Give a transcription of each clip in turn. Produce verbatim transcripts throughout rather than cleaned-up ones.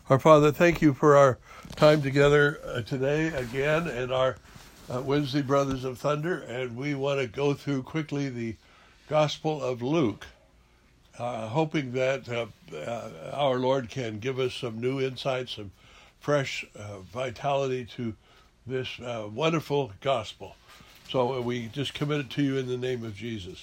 Our Father, thank you for our time together uh, today again and our uh, Wednesday Brothers of Thunder, and we want to go through quickly the Gospel of Luke, uh, hoping that uh, uh, our Lord can give us some new insights, some fresh uh, vitality to this uh, wonderful Gospel. So uh, we just commit it to you in the name of Jesus.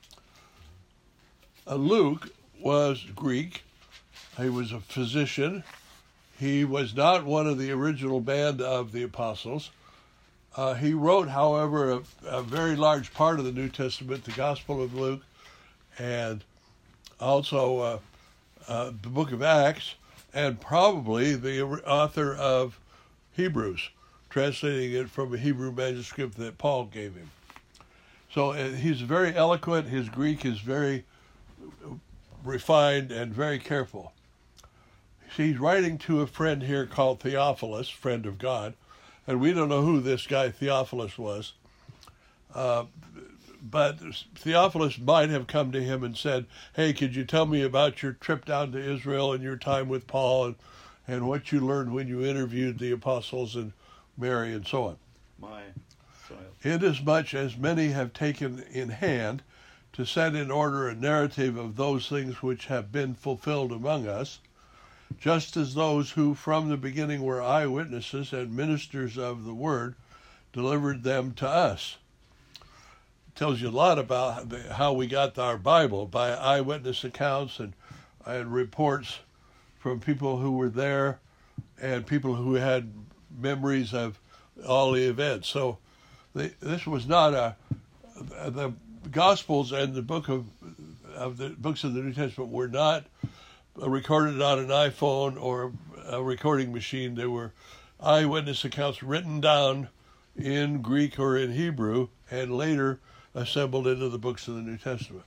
Uh, Luke was Greek. He was a physician. He was not one of the original band of the apostles. Uh, he wrote, however, a, a very large part of the New Testament, the Gospel of Luke, and also uh, uh, the book of Acts, and probably the author of Hebrews, translating it from a Hebrew manuscript that Paul gave him. So uh, he's very eloquent. His Greek is very refined and very careful. He's writing to a friend here called Theophilus, friend of God, and we don't know who this guy Theophilus was. Uh, but Theophilus might have come to him and said, hey, could you tell me about your trip down to Israel and your time with Paul and, and what you learned when you interviewed the apostles and Mary and so on. My child. Inasmuch as many have taken in hand to set in order a narrative of those things which have been fulfilled among us, just as those who from the beginning were eyewitnesses and ministers of the word delivered them to us. It tells you a lot about how we got our Bible, by eyewitness accounts and, and reports from people who were there and people who had memories of all the events. So they, this was not a, the Gospels and the book of, of the books of the New Testament were not recorded on an iPhone or a recording machine. They were eyewitness accounts written down in Greek or in Hebrew and later assembled into the books of the New Testament.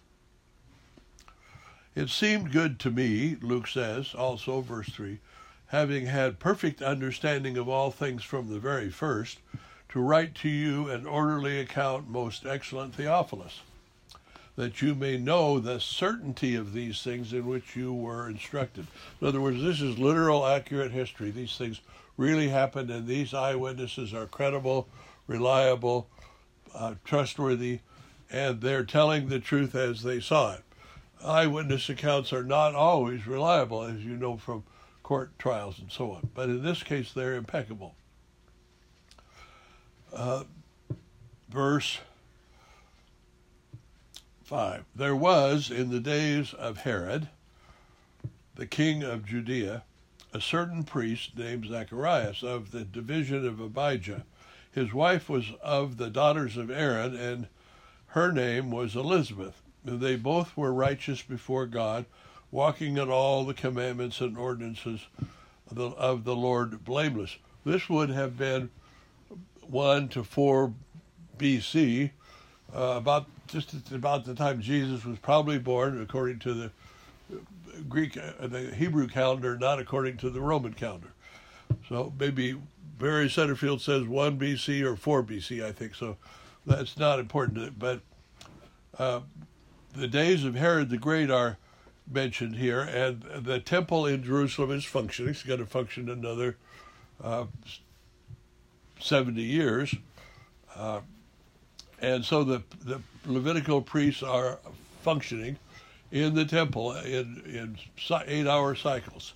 It seemed good to me, Luke says, also verse three, having had perfect understanding of all things from the very first, to write to you an orderly account, most excellent Theophilus, that you may know the certainty of these things in which you were instructed. In other words, this is literal, accurate history. These things really happened, and these eyewitnesses are credible, reliable, uh, trustworthy, and they're telling the truth as they saw it. Eyewitness accounts are not always reliable, as you know from court trials and so on, but in this case, they're impeccable. Uh, verse five. There was, in the days of Herod, the king of Judea, a certain priest named Zacharias of the division of Abijah. His wife was of the daughters of Aaron, and her name was Elizabeth. They both were righteous before God, walking in all the commandments and ordinances of the, of the Lord blameless. This would have been one to four B C, uh, about just about the time Jesus was probably born, according to the Greek, uh, the Hebrew calendar, not according to the Roman calendar. So maybe Barry Setterfield says one B C or four B C, I think. So that's not important. But uh, the days of Herod the Great are mentioned here, and the temple in Jerusalem is functioning. It's going to function another uh, seventy years. Uh, and so the, the Levitical priests are functioning in the temple in, in eight-hour cycles.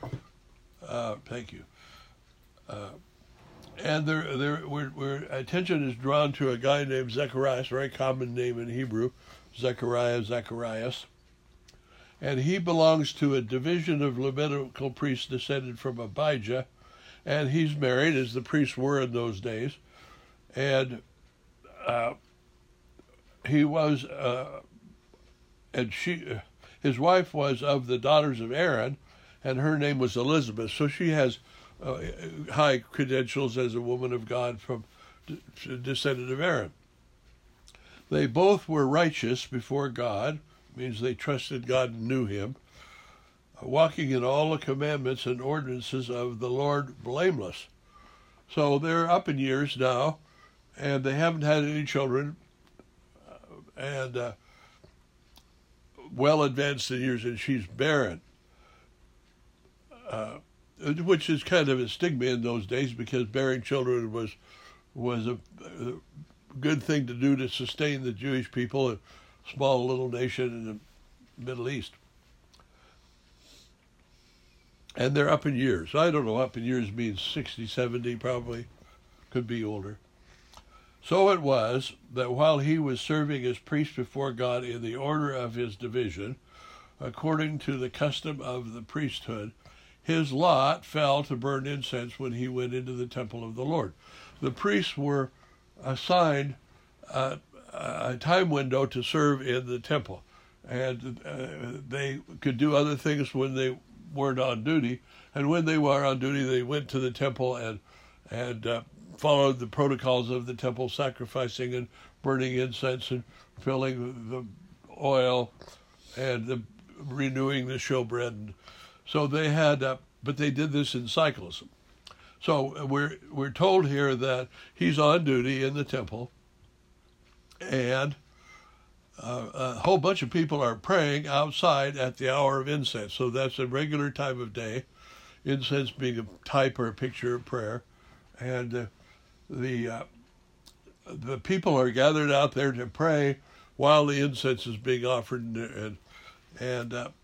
Uh, thank you. Uh, and there, there, we're, we're, attention is drawn to a guy named Zacharias, a very common name in Hebrew, Zechariah, Zacharias. And he belongs to a division of Levitical priests descended from Abijah, and he's married, as the priests were in those days. And uh, he was, uh, and she, uh, his wife was of the daughters of Aaron, and her name was Elizabeth. So she has uh, high credentials as a woman of God from descendant of Aaron. They both were righteous before God, means they trusted God and knew him, walking in all the commandments and ordinances of the Lord blameless. So they're up in years now, and they haven't had any children, and uh, well advanced in years, and she's barren. Uh, which is kind of a stigma in those days because bearing children was was a, a good thing to do to sustain the Jewish people, a small little nation in the Middle East. And they're up in years. I don't know, up in years means sixty, seventy probably, could be older. So it was that while he was serving as priest before God in the order of his division, according to the custom of the priesthood, his lot fell to burn incense when he went into the temple of the Lord. The priests were assigned uh, a time window to serve in the temple, and uh, they could do other things when they weren't on duty, and when they were on duty, they went to the temple and and uh, followed the protocols of the temple, sacrificing and burning incense and filling the oil and the, renewing the showbread. And so they had, uh, but they did this in cycles. So we're we're told here that he's on duty in the temple, and uh, a whole bunch of people are praying outside at the hour of incense. So that's a regular time of day, incense being a type or a picture of prayer, and uh, the uh, the people are gathered out there to pray while the incense is being offered, and and, and uh,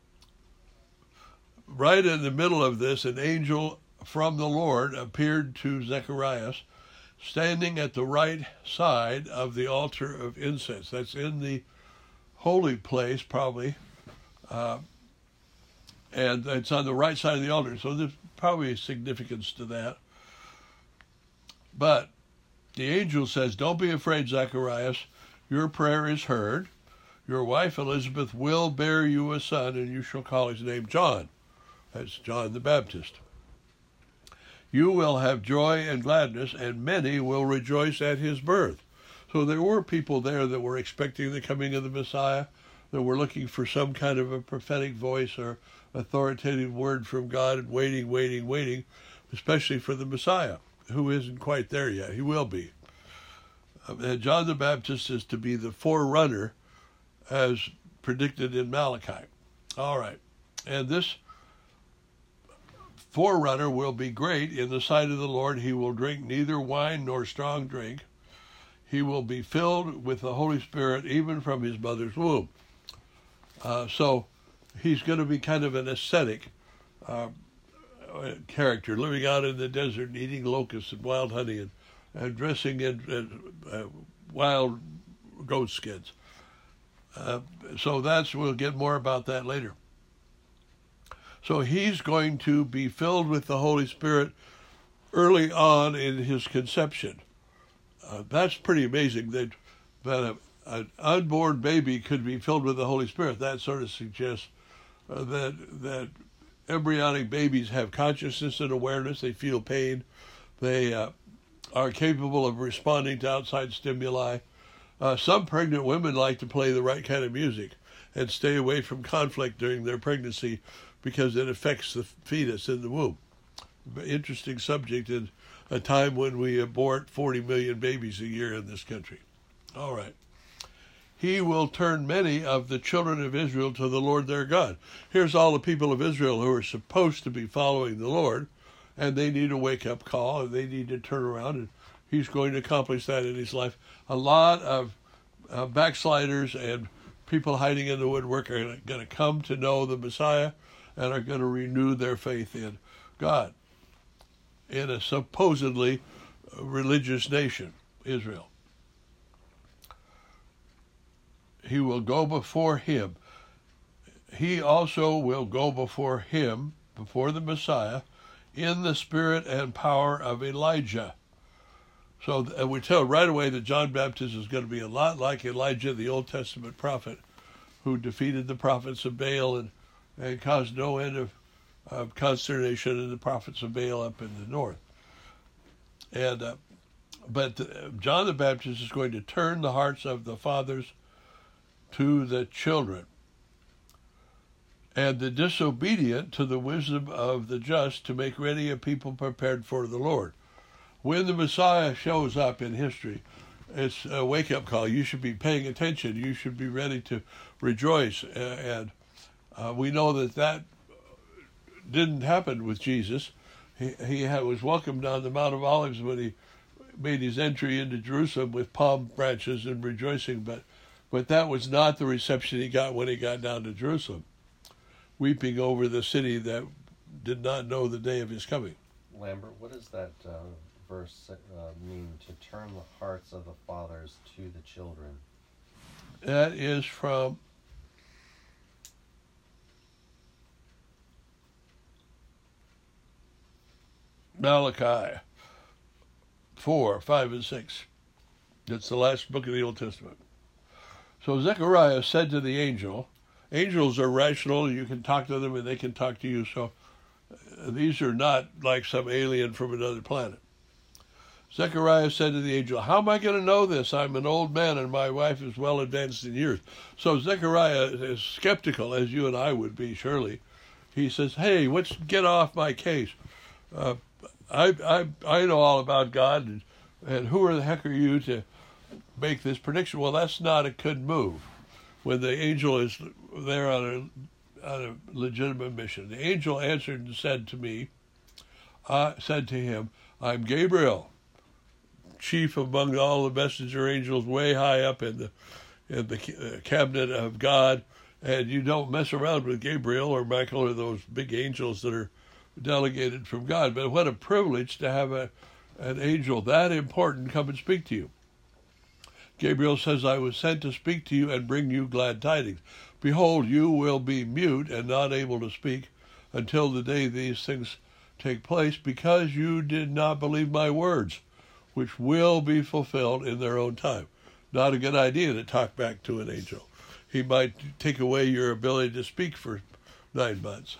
right in the middle of this, an angel from the Lord appeared to Zacharias, standing at the right side of the altar of incense. That's in the holy place, probably, uh, and it's on the right side of the altar. So there's probably a significance to that. But the angel says, "Don't be afraid, Zacharias. Your prayer is heard. Your wife Elizabeth will bear you a son, and you shall call his name John." That's John the Baptist. "You will have joy and gladness, and many will rejoice at his birth." So there were people there that were expecting the coming of the Messiah, that were looking for some kind of a prophetic voice or authoritative word from God, and waiting, waiting, waiting, especially for the Messiah, who isn't quite there yet. He will be. And John the Baptist is to be the forerunner as predicted in Malachi. All right. And this forerunner will be great in the sight of the Lord. He will drink neither wine nor strong drink. He will be filled with the Holy Spirit even from his mother's womb. Uh, so he's going to be kind of an ascetic uh, character, living out in the desert and eating locusts and wild honey and, and dressing in, in uh, wild goat skins. Uh, so that's, we'll get more about that later. So he's going to be filled with the Holy Spirit early on in his conception. Uh, that's pretty amazing that that a, an unborn baby could be filled with the Holy Spirit. That sort of suggests uh, that that embryonic babies have consciousness and awareness. They feel pain. They uh, are capable of responding to outside stimuli. Uh, some pregnant women like to play the right kind of music and stay away from conflict during their pregnancy because it affects the fetus in the womb. Interesting subject in a time when we abort forty million babies a year in this country. All right. He will turn many of the children of Israel to the Lord their God. Here's all the people of Israel who are supposed to be following the Lord, and they need a wake-up call, and they need to turn around, and he's going to accomplish that in his life. A lot of uh, backsliders and people hiding in the woodwork are going to come to know the Messiah and are going to renew their faith in God in a supposedly religious nation, Israel. He will go before him. He also will go before him, before the Messiah, in the spirit and power of Elijah. So and we tell right away that John Baptist is going to be a lot like Elijah, the Old Testament prophet, who defeated the prophets of Baal and, and caused no end of, of consternation in the prophets of Baal up in the north. And uh, but uh, John the Baptist is going to turn the hearts of the fathers to the children, and the disobedient to the wisdom of the just, to make ready a people prepared for the Lord. When the Messiah shows up in history, it's a wake-up call. You should be paying attention. You should be ready to rejoice. And uh, we know that that didn't happen with Jesus. He, he had, was welcomed on the Mount of Olives when he made his entry into Jerusalem with palm branches and rejoicing, but but that was not the reception he got when he got down to Jerusalem, weeping over the city that did not know the day of his coming. Lambert, what does that uh, verse uh, mean, to turn the hearts of the fathers to the children? That is from Malachi four, five, and six. That's the last book of the Old Testament. So Zechariah said to the angel, angels are rational, you can talk to them and they can talk to you, so these are not like some alien from another planet. Zechariah said to the angel, how am I going to know this? I'm an old man and my wife is well advanced in years. So Zechariah is skeptical, as you and I would be, surely. He says, hey, let's get off my case. Uh, I, I, I know all about God, and, and who the heck are you to make this prediction? Well, that's not a good move when the angel is there on a, on a legitimate mission. The angel answered and said to me, uh, said to him, I'm Gabriel, chief among all the messenger angels, way high up in the in the cabinet of God, and you don't mess around with Gabriel or Michael or those big angels that are delegated from God. But what a privilege to have a an angel that important come and speak to you. Gabriel says, I was sent to speak to you and bring you glad tidings. Behold, you will be mute and not able to speak until the day these things take place, because you did not believe my words, which will be fulfilled in their own time. Not a good idea to talk back to an angel. He might take away your ability to speak for nine months.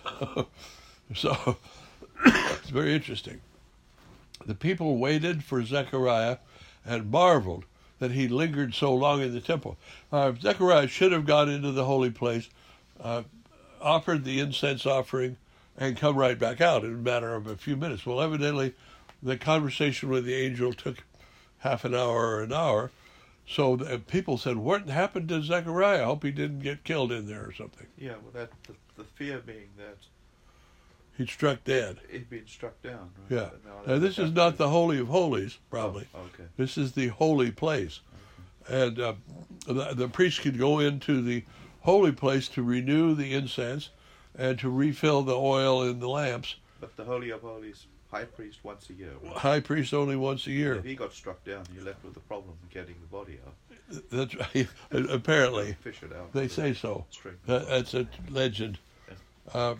So it's very interesting. The people waited for Zechariah and marveled that he lingered so long in the temple. Uh, Zechariah should have gone into the holy place, uh, offered the incense offering, and come right back out in a matter of a few minutes. Well, evidently, the conversation with the angel took half an hour or an hour. So the people said, what happened to Zechariah? I hope he didn't get killed in there or something. Yeah, well, that the, the fear being that he'd struck dead. he'd been struck down. Right? Yeah. Now, Now, this is not the Holy of Holies, probably. Oh, okay. This is the holy place. Okay. And uh, the, the priest could go into the holy place to renew the incense and to refill the oil in the lamps. But the Holy of Holies, high priest once a year. Right? High priest only once a year. If he got struck down, you're left with the problem of getting the body out. That's right. Apparently. Fish it out. They say so. That, that's a legend. Yeah. Uh, Okay.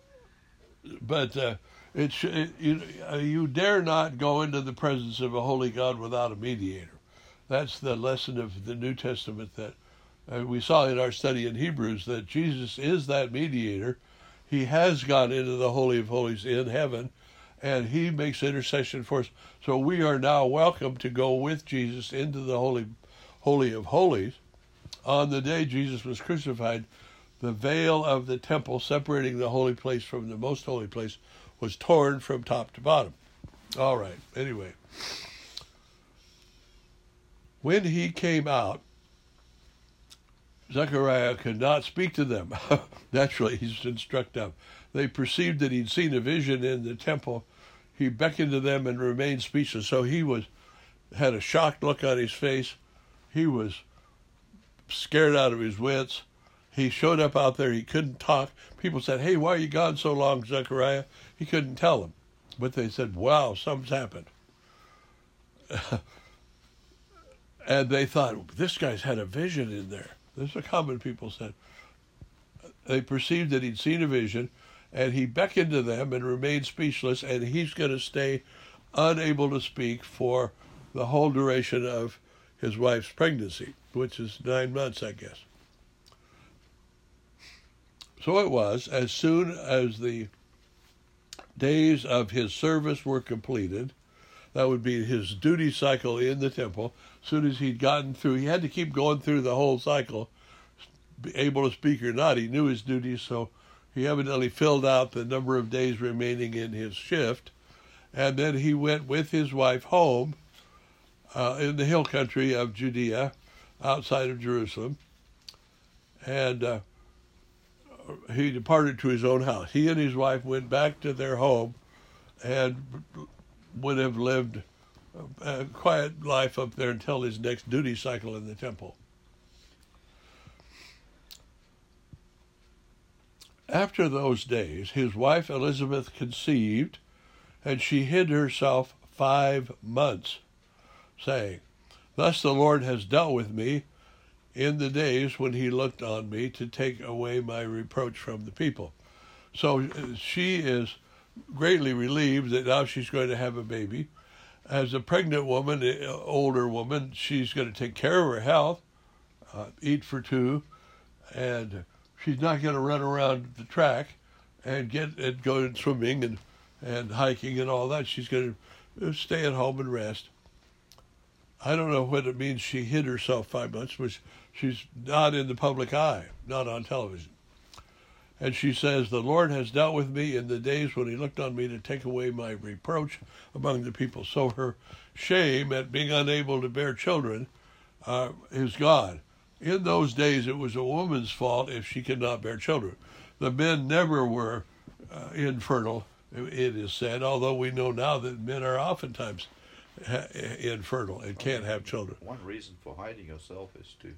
But uh, it, sh- it you, uh, you dare not go into the presence of a holy God without a mediator. That's the lesson of the New Testament that uh, we saw in our study in Hebrews, that Jesus is that mediator. He has gone into the Holy of Holies in heaven, and he makes intercession for us. So we are now welcome to go with Jesus into the Holy, Holy of Holies. On the day Jesus was crucified, the veil of the temple separating the holy place from the most holy place was torn from top to bottom. All right, anyway. When he came out, Zechariah could not speak to them. Naturally, he's been struck down. They perceived that he'd seen a vision in the temple. He beckoned to them and remained speechless. So he was had a shocked look on his face. He was scared out of his wits. He showed up out there. He couldn't talk. People said, hey, why are you gone so long, Zechariah? He couldn't tell them. But they said, wow, something's happened. And they thought, this guy's had a vision in there. This is what common people said. They perceived that he'd seen a vision, and he beckoned to them and remained speechless, and he's going to stay unable to speak for the whole duration of his wife's pregnancy, which is nine months, I guess. So it was, as soon as the days of his service were completed, that would be his duty cycle in the temple, as soon as he'd gotten through, he had to keep going through the whole cycle, able to speak or not. He knew his duties, so he evidently filled out the number of days remaining in his shift, and then he went with his wife home uh, in the hill country of Judea, outside of Jerusalem, and uh, he departed to his own house. He and his wife went back to their home and would have lived a quiet life up there until his next duty cycle in the temple. After those days, his wife Elizabeth conceived, and she hid herself five months, saying, "Thus the Lord has dealt with me in the days when he looked on me to take away my reproach from the people." So she is greatly relieved that now she's going to have a baby. As a pregnant woman, an older woman, she's going to take care of her health, uh, eat for two, and she's not going to run around the track and get and go swimming and, and hiking and all that. She's going to stay at home and rest. I don't know what it means she hid herself five months, but she's not in the public eye, not on television. And she says, "The Lord has dealt with me in the days when he looked on me to take away my reproach among the people." So her shame at being unable to bear children uh, is gone. In those days, it was a woman's fault if she could not bear children. The men never were uh, infertile, it is said, although we know now that men are oftentimes ha- infertile and can't have children. One reason for hiding yourself is to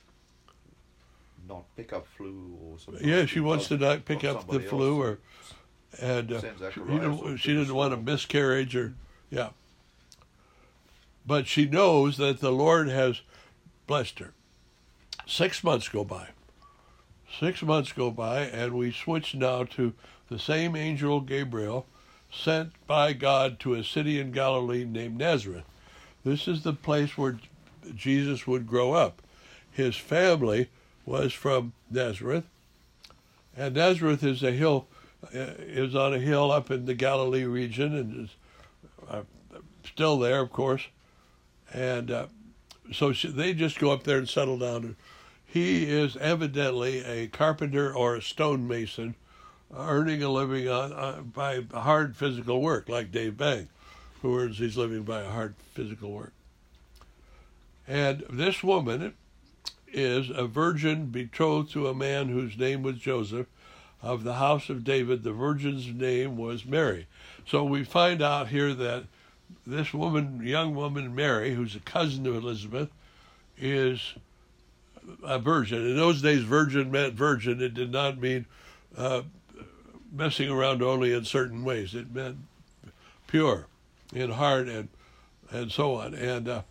not pick up flu or something. Yeah, she wants to not pick up the flu, or and uh, she, you know, she didn't want a miscarriage, or yeah. But she knows that the Lord has blessed her. Six months go by. Six months go by, and we switch now to the same angel Gabriel sent by God to a city in Galilee named Nazareth. This is the place where Jesus would grow up. His family was from Nazareth, and Nazareth is a hill, uh, is on a hill up in the Galilee region, and is uh, still there, of course. And uh, so she, they just go up there and settle down. He is evidently a carpenter or a stonemason, earning a living on uh, by hard physical work, like Dave Bang, who earns his living by hard physical work. And this woman is a virgin betrothed to a man whose name was Joseph, of the house of David. The virgin's name was Mary. So we find out here that this woman, young woman Mary, who's a cousin of Elizabeth, is a virgin. In those days, virgin meant virgin. It did not mean uh, messing around only in certain ways. It meant pure in heart and and so on. And uh,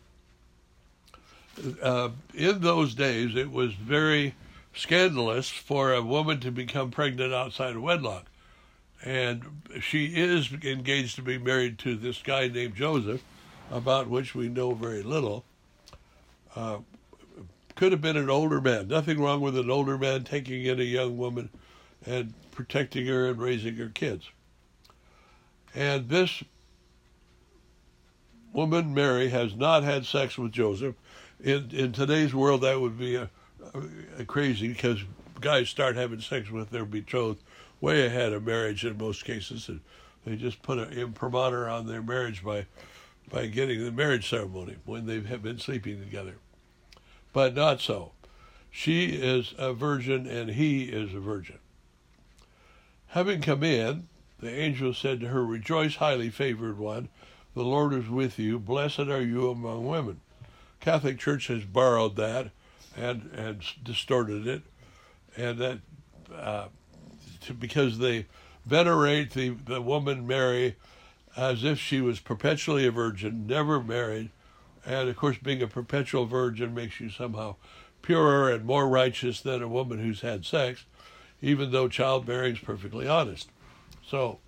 uh, in those days, it was very scandalous for a woman to become pregnant outside of wedlock. And she is engaged to be married to this guy named Joseph, about which we know very little. Uh, could have been an older man. Nothing wrong with an older man taking in a young woman and protecting her and raising her kids. And this woman, Mary, has not had sex with Joseph. In in today's world, that would be a, a, a crazy, because guys start having sex with their betrothed way ahead of marriage in most cases, and they just put an imprimatur on their marriage by by getting the marriage ceremony when they have been sleeping together. But not so. She is a virgin and he is a virgin. Having come in, the angel said to her, "Rejoice, highly favored one, the Lord is with you. Blessed are you among women." Catholic Church has borrowed that and, and distorted it, and that uh, to, because they venerate the, the woman Mary as if she was perpetually a virgin, never married, and of course being a perpetual virgin makes you somehow purer and more righteous than a woman who's had sex, even though childbearing is perfectly honest. So,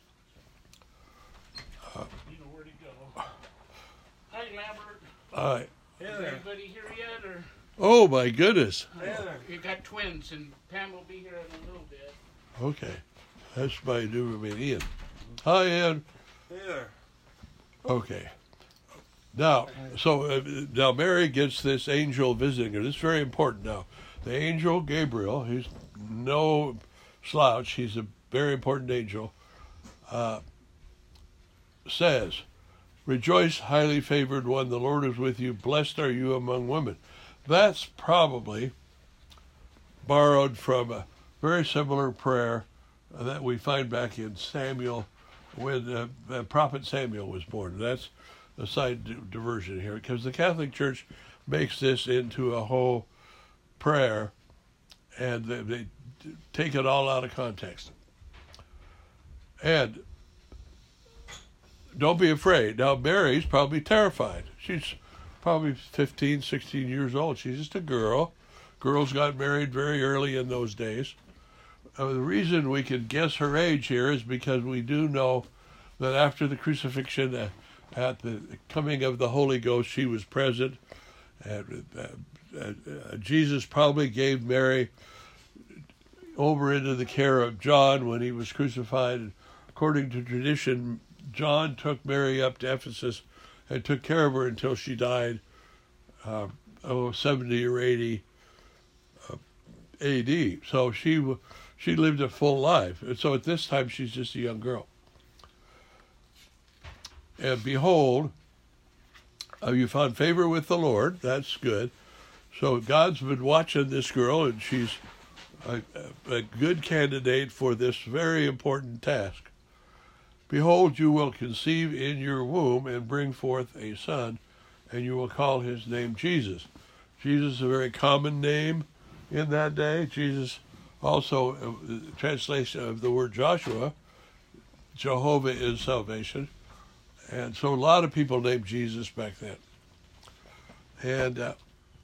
uh, you know where to go. Hi, Lambert. I. Is anybody here yet, or? Oh my goodness. You got twins, and Pam will be here in a little bit. Okay, that's my new roommate, Ian. Hi, Ian. Here. Okay. Now, so uh, now Mary gets this angel visiting her. This is very important now. The angel Gabriel, he's no slouch, he's a very important angel, uh, says, "Rejoice, highly favored one, the Lord is with you. Blessed are you among women." That's probably borrowed from a, very similar prayer that we find back in Samuel when uh, the prophet Samuel was born. That's a side di- diversion here, because the Catholic Church makes this into a whole prayer, and they, they take it all out of context. And don't be afraid. Now, Mary's probably terrified. She's probably fifteen, sixteen years old. She's just a girl. Girls got married very early in those days. Uh, the reason we can guess her age here is because we do know that after the crucifixion, uh, at the coming of the Holy Ghost, she was present. And, uh, uh, uh, Jesus probably gave Mary over into the care of John when he was crucified. According to tradition, John took Mary up to Ephesus and took care of her until she died, uh, oh, seventy or eighty uh, A D. So she she lived a full life. And so at this time, she's just a young girl. And behold, uh, you found favor with the Lord. That's good. So God's been watching this girl, and she's a, a good candidate for this very important task. Behold, you will conceive in your womb and bring forth a son, and you will call his name Jesus. Jesus is a very common name in that day. Jesus also, uh, the translation of the word Joshua, Jehovah is salvation. And so a lot of people named Jesus back then. And uh,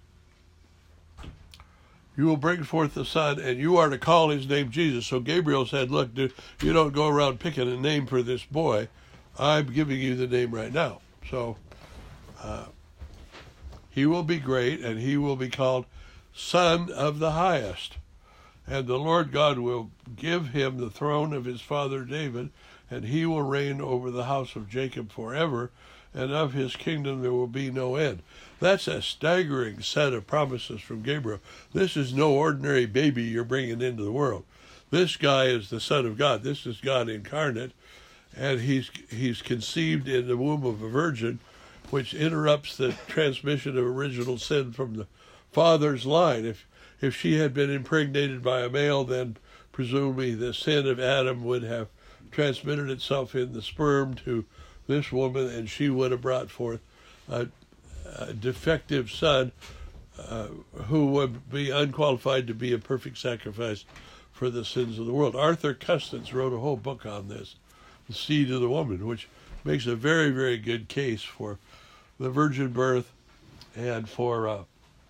you will bring forth the son, and you are to call his name Jesus. So Gabriel said, look, dude, you don't go around picking a name for this boy. I'm giving you the name right now. So uh, he will be great, and he will be called Son of the Highest. And the Lord God will give him the throne of his father David, and he will reign over the house of Jacob forever, and of his kingdom there will be no end. That's a staggering set of promises from Gabriel. This is no ordinary baby you're bringing into the world. This guy is the Son of God. This is God incarnate, and he's he's conceived in the womb of a virgin, which interrupts the transmission of original sin from the father's line. If if she had been impregnated by a male, then presumably the sin of Adam would have transmitted itself in the sperm to this woman, and she would have brought forth a, a defective son uh, who would be unqualified to be a perfect sacrifice for the sins of the world. Arthur Custance wrote a whole book on this, The Seed of the Woman, which makes a very, very good case for the virgin birth and for uh,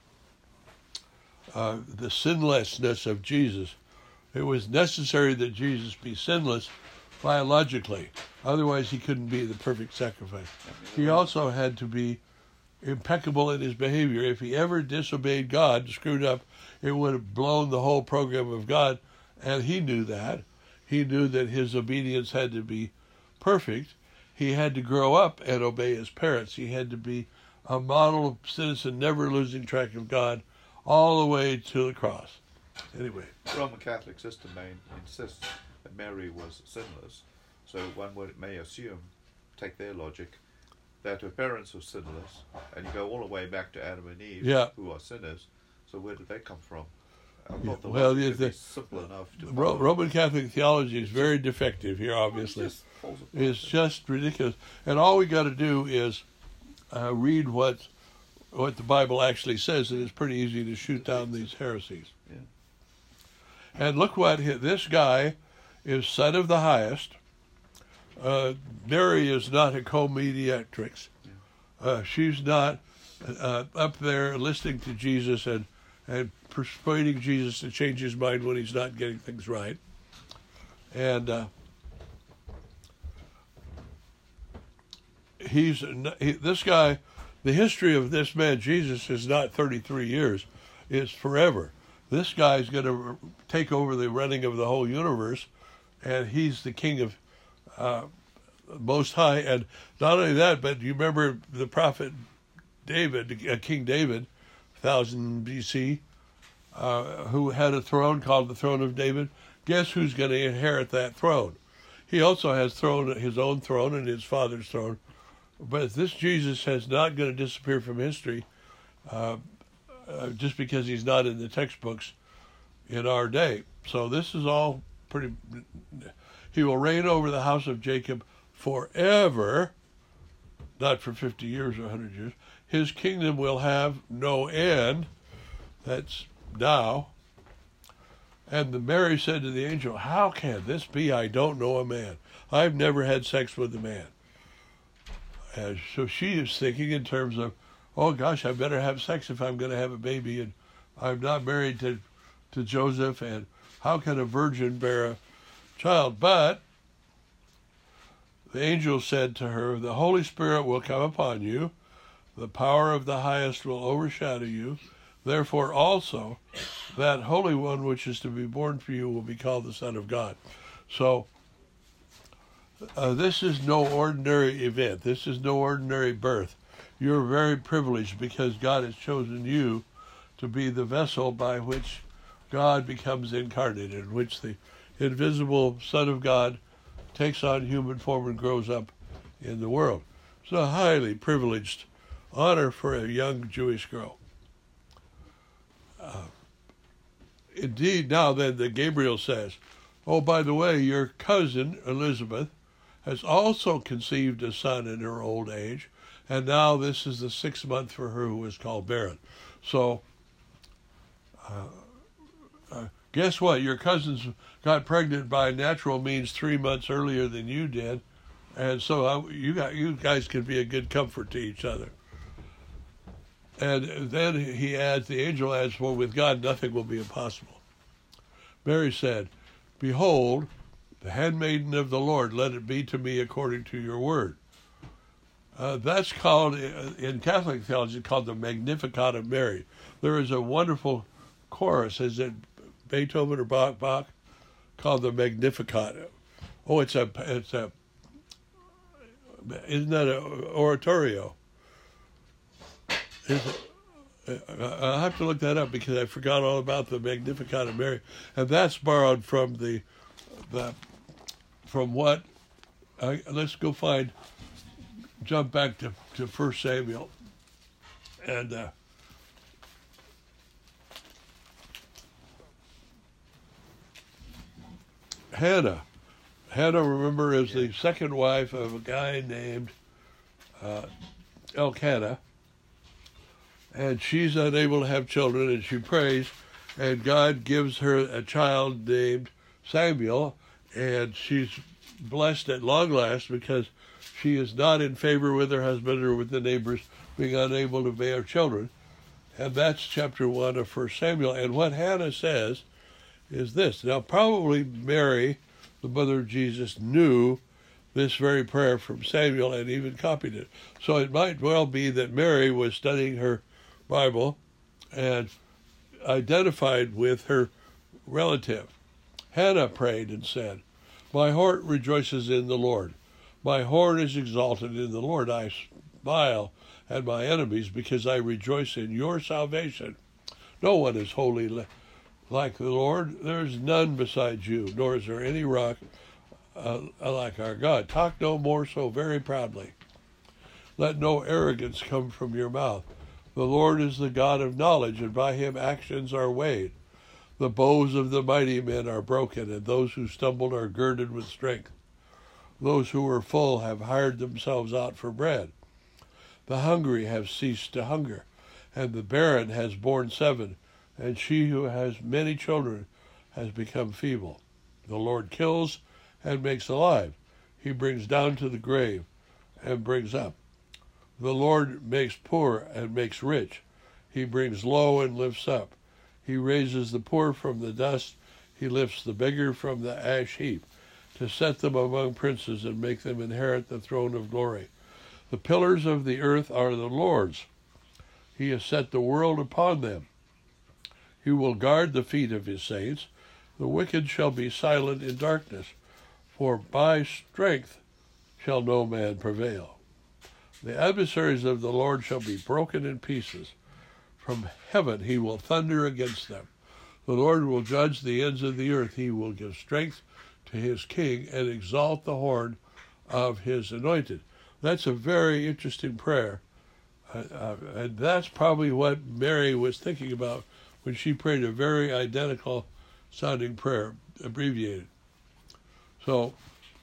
uh, the sinlessness of Jesus. It was necessary that Jesus be sinless biologically. Otherwise, he couldn't be the perfect sacrifice. He also had to be impeccable in his behavior. If he ever disobeyed God, screwed up, it would have blown the whole program of God, and he knew that. He knew that his obedience had to be perfect. He had to grow up and obey his parents. He had to be a model citizen, never losing track of God, all the way to the cross. Anyway. The Roman Catholic system main insists that Mary was sinless, so one would, may assume, take their logic, that her parents were sinless, and you go all the way back to Adam and Eve, yeah. who are sinners. So where did they come from? I thought the well, logic the, be simple enough to Ro- Roman Catholic theology is very defective here. Obviously, it's just, it's just ridiculous. And all we got to do is uh, read what what the Bible actually says, and it's pretty easy to shoot down these heresies. Yeah. And look what he, this guy is, Son of the Highest. Uh, Mary is not a co-mediatrix. Uh, she's not uh, up there listening to Jesus and and persuading Jesus to change his mind when he's not getting things right. And uh, he's he, this guy. The history of this man Jesus is not thirty-three years; it's forever. This guy's going to take over the running of the whole universe, and he's the king of uh, Most High. And not only that, but you remember the prophet David, uh, King David, one thousand B C, uh, who had a throne called the throne of David. Guess who's going to inherit that throne? He also has throne, his own throne and his father's throne. But this Jesus is not going to disappear from history uh, uh, just because he's not in the textbooks. in our day. So this is all pretty. He will reign over the house of Jacob forever, not for fifty years or one hundred years. His kingdom will have no end. That's now. And the Mary said to the angel, how can this be? I don't know a man. I've never had sex with a man. And so she is thinking in terms of, oh gosh, I better have sex if I'm going to have a baby. And I'm not married to, to Joseph. And how can a virgin bear a child? But the angel said to her, the Holy Spirit will come upon you. The power of the highest will overshadow you. Therefore also, that Holy One which is to be born for you will be called the Son of God. So, uh, this is no ordinary event. This is no ordinary birth. You're very privileged because God has chosen you to be the vessel by which God becomes incarnated, in which the invisible Son of God takes on human form and grows up in the world. It's a highly privileged honor for a young Jewish girl. Uh, indeed, now then, the Gabriel says, oh, by the way, your cousin Elizabeth has also conceived a son in her old age, and now this is the sixth month for her who is called barren. So, uh, uh, guess what? Your cousins got pregnant by natural means three months earlier than you did, and so I, you got you guys can be a good comfort to each other. And then he adds, the angel adds, for with God nothing will be impossible. Mary said, behold, the handmaiden of the Lord, let it be to me according to your word. Uh, that's called, in Catholic theology, called the Magnificat of Mary. There is a wonderful chorus, is it Beethoven or Bach, Bach, called the Magnificat. Oh, it's a, it's a, isn't that an oratorio? I'll have to look that up because I forgot all about the Magnificat of Mary, and that's borrowed from the, the from what. Uh, let's go find. Jump back to to First Samuel, and uh, Hannah. Hannah, remember, is the second wife of a guy named uh, Elkanah. And she's unable to have children, and she prays, and God gives her a child named Samuel, and she's blessed at long last because she is not in favor with her husband or with the neighbors, being unable to bear children. And that's chapter one of First Samuel. And what Hannah says is this. Now, probably Mary, the mother of Jesus, knew this very prayer from Samuel and even copied it. So it might well be that Mary was studying her Bible and identified with her relative. Hannah prayed and said, my heart rejoices in the Lord. My horn is exalted in the Lord. I smile at my enemies because I rejoice in your salvation. No one is holy like the Lord. There is none besides you, nor is there any rock uh, like our God. Talk no more so very proudly. Let no arrogance come from your mouth. The Lord is the God of knowledge, and by him actions are weighed. The bows of the mighty men are broken, and those who stumbled are girded with strength. Those who were full have hired themselves out for bread. The hungry have ceased to hunger, and the barren has borne seven, and she who has many children has become feeble. The Lord kills and makes alive. He brings down to the grave and brings up. The Lord makes poor and makes rich. He brings low and lifts up. He raises the poor from the dust. He lifts the beggar from the ash heap, to set them among princes and make them inherit the throne of glory. The pillars of the earth are the Lord's. He has set the world upon them. He will guard the feet of his saints. The wicked shall be silent in darkness, for by strength shall no man prevail. The adversaries of the Lord shall be broken in pieces. From heaven he will thunder against them. The Lord will judge the ends of the earth. He will give strength to his king and exalt the horn of his anointed. That's a very interesting prayer. Uh, uh, and that's probably what Mary was thinking about when she prayed a very identical sounding prayer, abbreviated. So,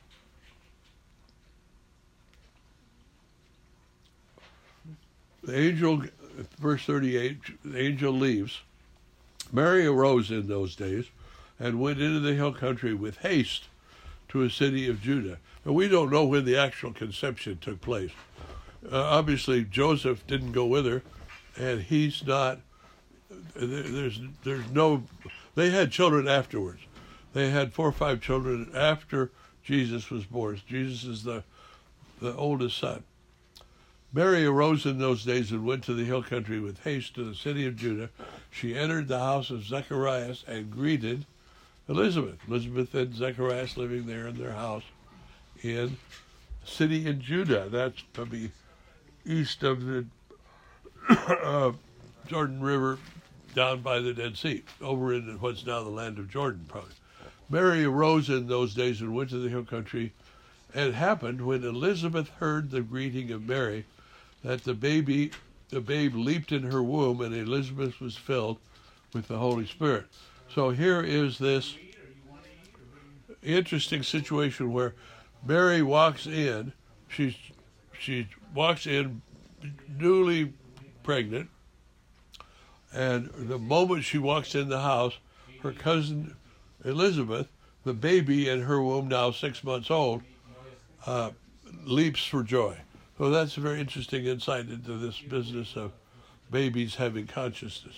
the angel, verse thirty-eight, the angel leaves. Mary arose in those days and went into the hill country with haste to a city of Judah. But we don't know when the actual conception took place. Uh, obviously, Joseph didn't go with her, and he's not, there's, there's no, they had children afterwards. They had four or five children after Jesus was born. Jesus is the, the oldest son. Mary arose in those days and went to the hill country with haste to the city of Judah. She entered the house of Zacharias and greeted Elizabeth. Elizabeth and Zacharias living there in their house in a city in Judah. That's probably east of the uh, Jordan River, down by the Dead Sea, over in what's now the land of Jordan, probably. Mary arose in those days and went to the hill country. And it happened when Elizabeth heard the greeting of Mary that the baby, the babe leaped in her womb, and Elizabeth was filled with the Holy Spirit. So here is this interesting situation where Mary walks in. She's she walks in newly pregnant, and the moment she walks in the house, her cousin Elizabeth, the baby in her womb, now six months old, uh, leaps for joy. So that's a very interesting insight into this business of babies having consciousness.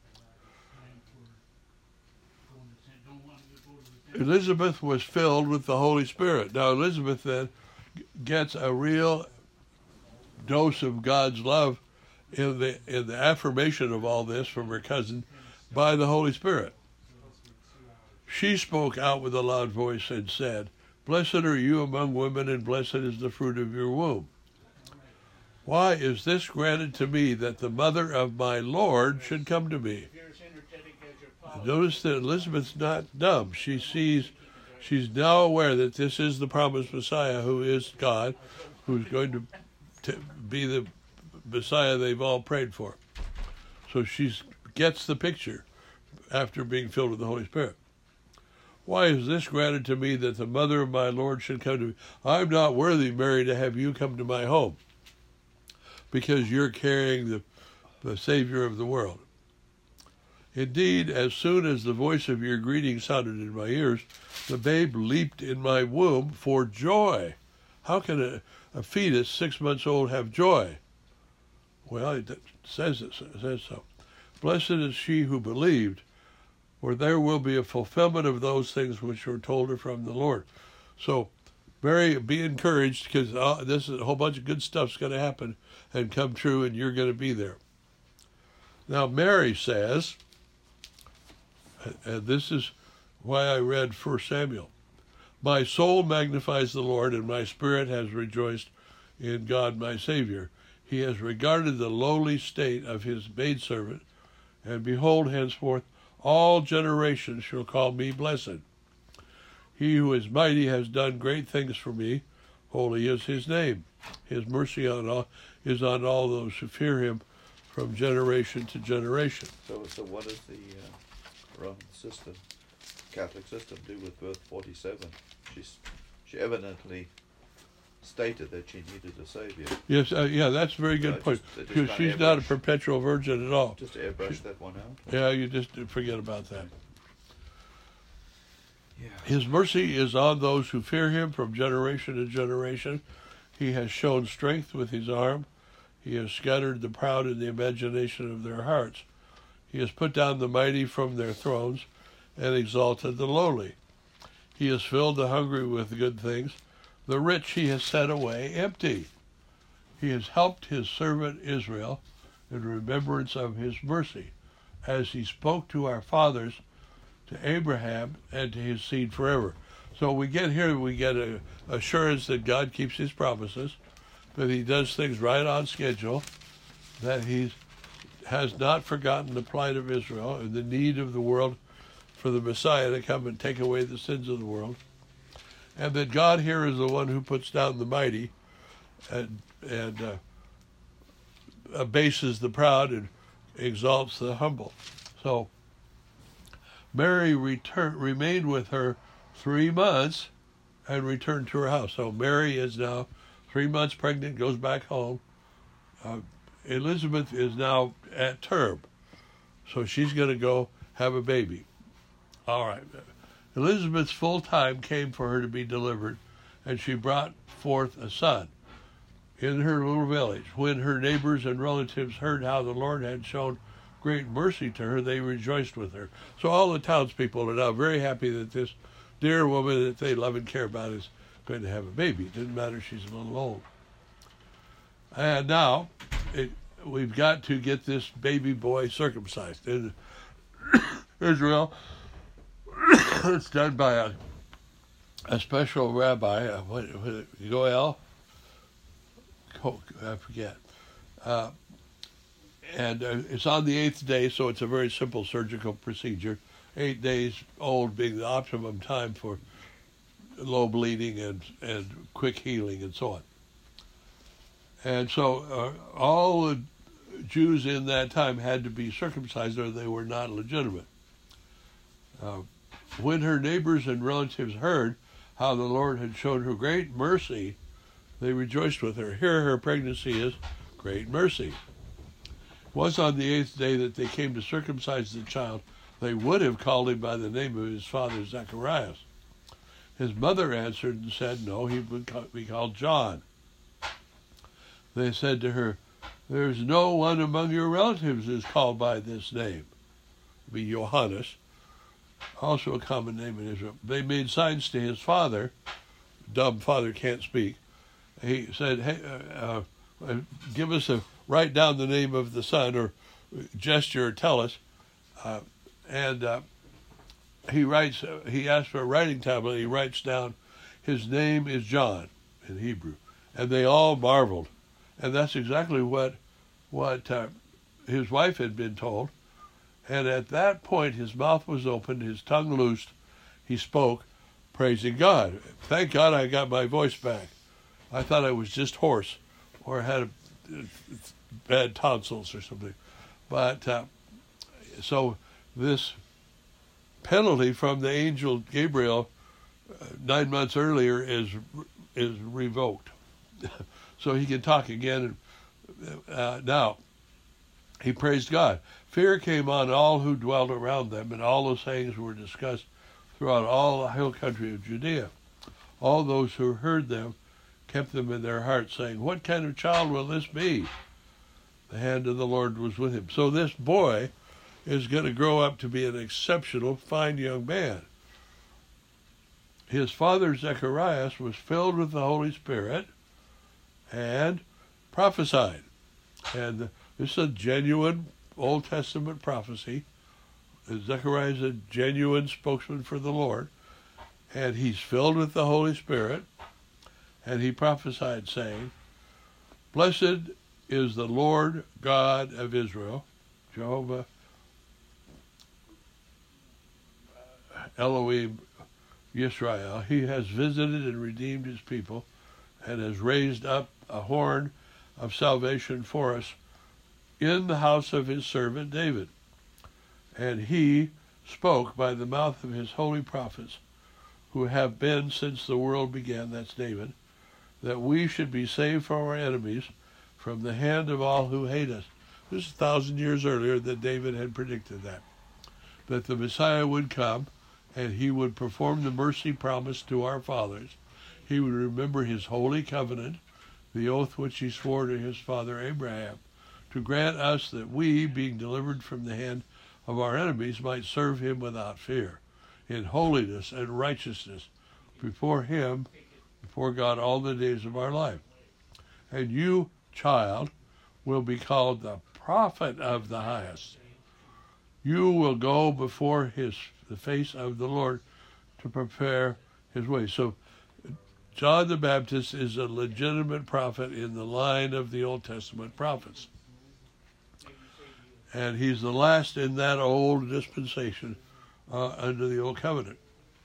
Elizabeth was filled with the Holy Spirit. Now Elizabeth then gets a real dose of God's love in the in the affirmation of all this from her cousin by the Holy Spirit. She spoke out with a loud voice and said, "Blessed are you among women, and blessed is the fruit of your womb. Why is this granted to me, that the mother of my Lord should come to me?" Notice that Elizabeth's not dumb. She sees, she's now aware that this is the promised Messiah, who is God, who's going to, to be the Messiah they've all prayed for. So she gets the picture after being filled with the Holy Spirit. Why is this granted to me, that the mother of my Lord should come to me? I'm not worthy, Mary, to have you come to my home, because you're carrying the, the Savior of the world. Indeed, as soon as the voice of your greeting sounded in my ears, the babe leaped in my womb for joy. How can a, a fetus six months old have joy? Well, it says it, it says so. Blessed is she who believed, for there will be a fulfillment of those things which were told her from the Lord. So, Mary, be encouraged, because uh, this is a whole bunch of good stuff's going to happen and come true, and you're going to be there. Now, Mary says, and this is why I read First Samuel, "My soul magnifies the Lord, and my spirit has rejoiced in God my Savior. He has regarded the lowly state of his maidservant, and behold, henceforth all generations shall call me blessed. He who is mighty has done great things for me. Holy is his name. His mercy on all, is on all those who fear him from generation to generation." So, so what does the uh, Roman system, Catholic system, do with verse forty-seven? She's, she evidently stated that she needed a savior. Yes, uh, yeah, that's a very good Uh, point. just- She- just she's not not a airbrush. perpetual virgin at all. Just airbrush that one out. Yeah, you just forget about that. Yeah. His mercy is on those who fear him from generation to generation. He has shown strength with his arm. He has scattered the proud in the imagination of their hearts. He has put down the mighty from their thrones and exalted the lowly. He has filled the hungry with good things. The rich he has set away empty. He has helped his servant Israel in remembrance of his mercy, as he spoke to our fathers, to Abraham, and to his seed forever. So we get here, we get a assurance that God keeps his promises, that he does things right on schedule, that he has not forgotten the plight of Israel and the need of the world for the Messiah to come and take away the sins of the world, and that God here is the one who puts down the mighty and, and uh, abases the proud and exalts the humble. So Mary return, remained with her three months and returned to her house. So Mary is now three months pregnant, goes back home. Uh, Elizabeth is now at term, so she's going to go have a baby. All right. Elizabeth's full time came for her to be delivered, and she brought forth a son in her little village. When her neighbors and relatives heard how the Lord had shown great mercy to her, they rejoiced with her. So all the townspeople are now very happy that this dear woman that they love and care about is going to have a baby. It didn't matter, she's a little old. And now it, we've got to get this baby boy circumcised. In Israel, it's done by a, a special rabbi, uh, what, what, Goel, I forget. Uh, and uh, it's on the eighth day, so it's a very simple surgical procedure. Eight days old being the optimum time for low bleeding and, and quick healing and so on. And so uh, all the Jews in that time had to be circumcised or they were not legitimate. Uh, when her neighbors and relatives heard how the Lord had shown her great mercy, they rejoiced with her. Here her pregnancy is great mercy. It was on the eighth day that they came to circumcise the child. They would have called him by the name of his father Zacharias. His mother answered and said, no, he would be called John. They said to her, there's no one among your relatives who is called by this name. It would be Johannes, also a common name in Israel. They made signs to his father. Dumb father can't speak. He said, hey, uh, uh, give us a, write down the name of the son, or gesture, or tell us. Uh, and uh, he writes, uh, he asks for a writing tablet. He writes down, his name is John in Hebrew. And they all marveled. And that's exactly what what uh, his wife had been told. And at that point, his mouth was opened, his tongue loosed. He spoke, praising God. Thank God I got my voice back. I thought I was just hoarse or had a, uh, bad tonsils or something. But uh, so this penalty from the angel Gabriel uh, nine months earlier is is revoked. So he can talk again. Uh, now, he praised God. Fear came on all who dwelt around them, and all the sayings were discussed throughout all the hill country of Judea. All those who heard them kept them in their hearts, saying, what kind of child will this be? The hand of the Lord was with him. So this boy is going to grow up to be an exceptional, fine young man. His father, Zacharias, was filled with the Holy Spirit and prophesied. And this is a genuine Old Testament prophecy. Zechariah is a genuine spokesman for the Lord. And he's filled with the Holy Spirit. And he prophesied, saying, blessed is the Lord God of Israel, Jehovah Elohim Yisrael. He has visited and redeemed his people and has raised up a horn of salvation for us in the house of his servant David. And he spoke by the mouth of his holy prophets, who have been since the world began, that's David, that we should be saved from our enemies, from the hand of all who hate us. This is a thousand years earlier that David had predicted that, that the Messiah would come and he would perform the mercy promised to our fathers. He would remember his holy covenant, the oath which he swore to his father Abraham, to grant us that we, being delivered from the hand of our enemies, might serve him without fear, in holiness and righteousness, before him, before God, all the days of our life. And you, child, will be called the prophet of the highest. You will go before his the face of the Lord to prepare his way. So John the Baptist is a legitimate prophet in the line of the Old Testament prophets. And he's the last in that old dispensation uh, under the Old Covenant.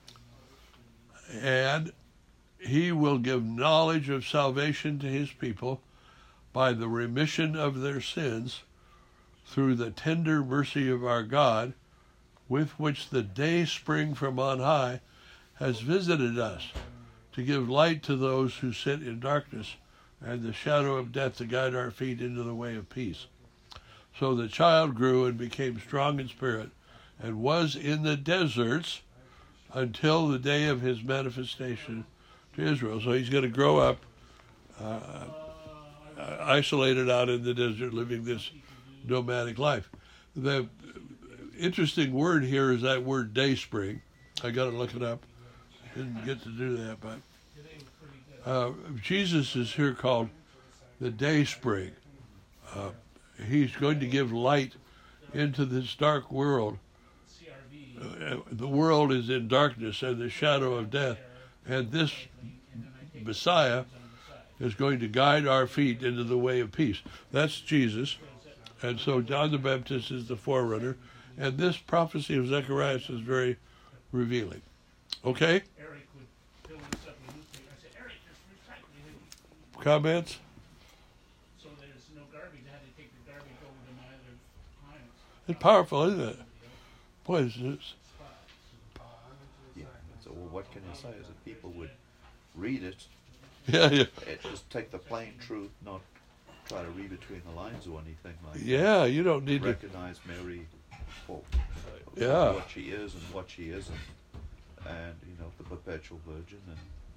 And he will give knowledge of salvation to his people by the remission of their sins through the tender mercy of our God, with which the day spring from on high has visited us, to give light to those who sit in darkness and the shadow of death, to guide our feet into the way of peace. So the child grew and became strong in spirit, and was in the deserts until the day of his manifestation to Israel. So he's going to grow up uh, isolated out in the desert, living this nomadic life. The interesting word here is that word day spring. I got to look it up. Didn't get to do that, but uh, Jesus is here called the day spring. Uh, he's going to give light into this dark world. Uh, the world is in darkness and the shadow of death, and this Messiah is going to guide our feet into the way of peace. That's Jesus. And so John the Baptist is the forerunner, and this prophecy of Zacharias is very revealing. Okay? Eric would fill this up in newspaper. I said, Eric, just recycle it. Comments? So there's no garbage. I had to take the garbage over to my other clients. It's powerful, isn't it? Boy, this is... Yeah. So well, what can you say is that people would read it, Yeah, yeah. and just take the plain truth, not try to read between the lines or anything like that. Yeah, you don't need to... Recognize Mary for Yeah. what she is and what she isn't, and you know, the perpetual virgin, and,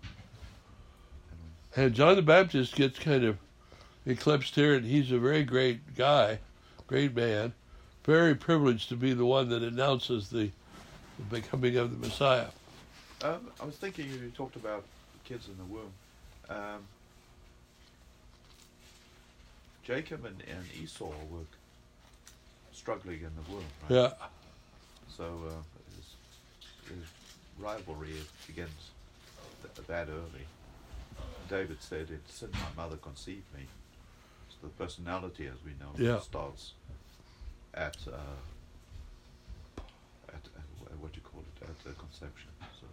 and And John the Baptist gets kind of eclipsed here, and he's a very great guy, great man, very privileged to be the one that announces the, the becoming of the Messiah. Um, I was thinking you talked about kids in the womb. Um, Jacob and, and Esau were struggling in the womb, right? Yeah, So uh, his, his rivalry begins th- that early. David said, "It sin my mother conceived me." So the personality, as we know, Yeah. starts at, uh, at at what do you call it, at the conception. So.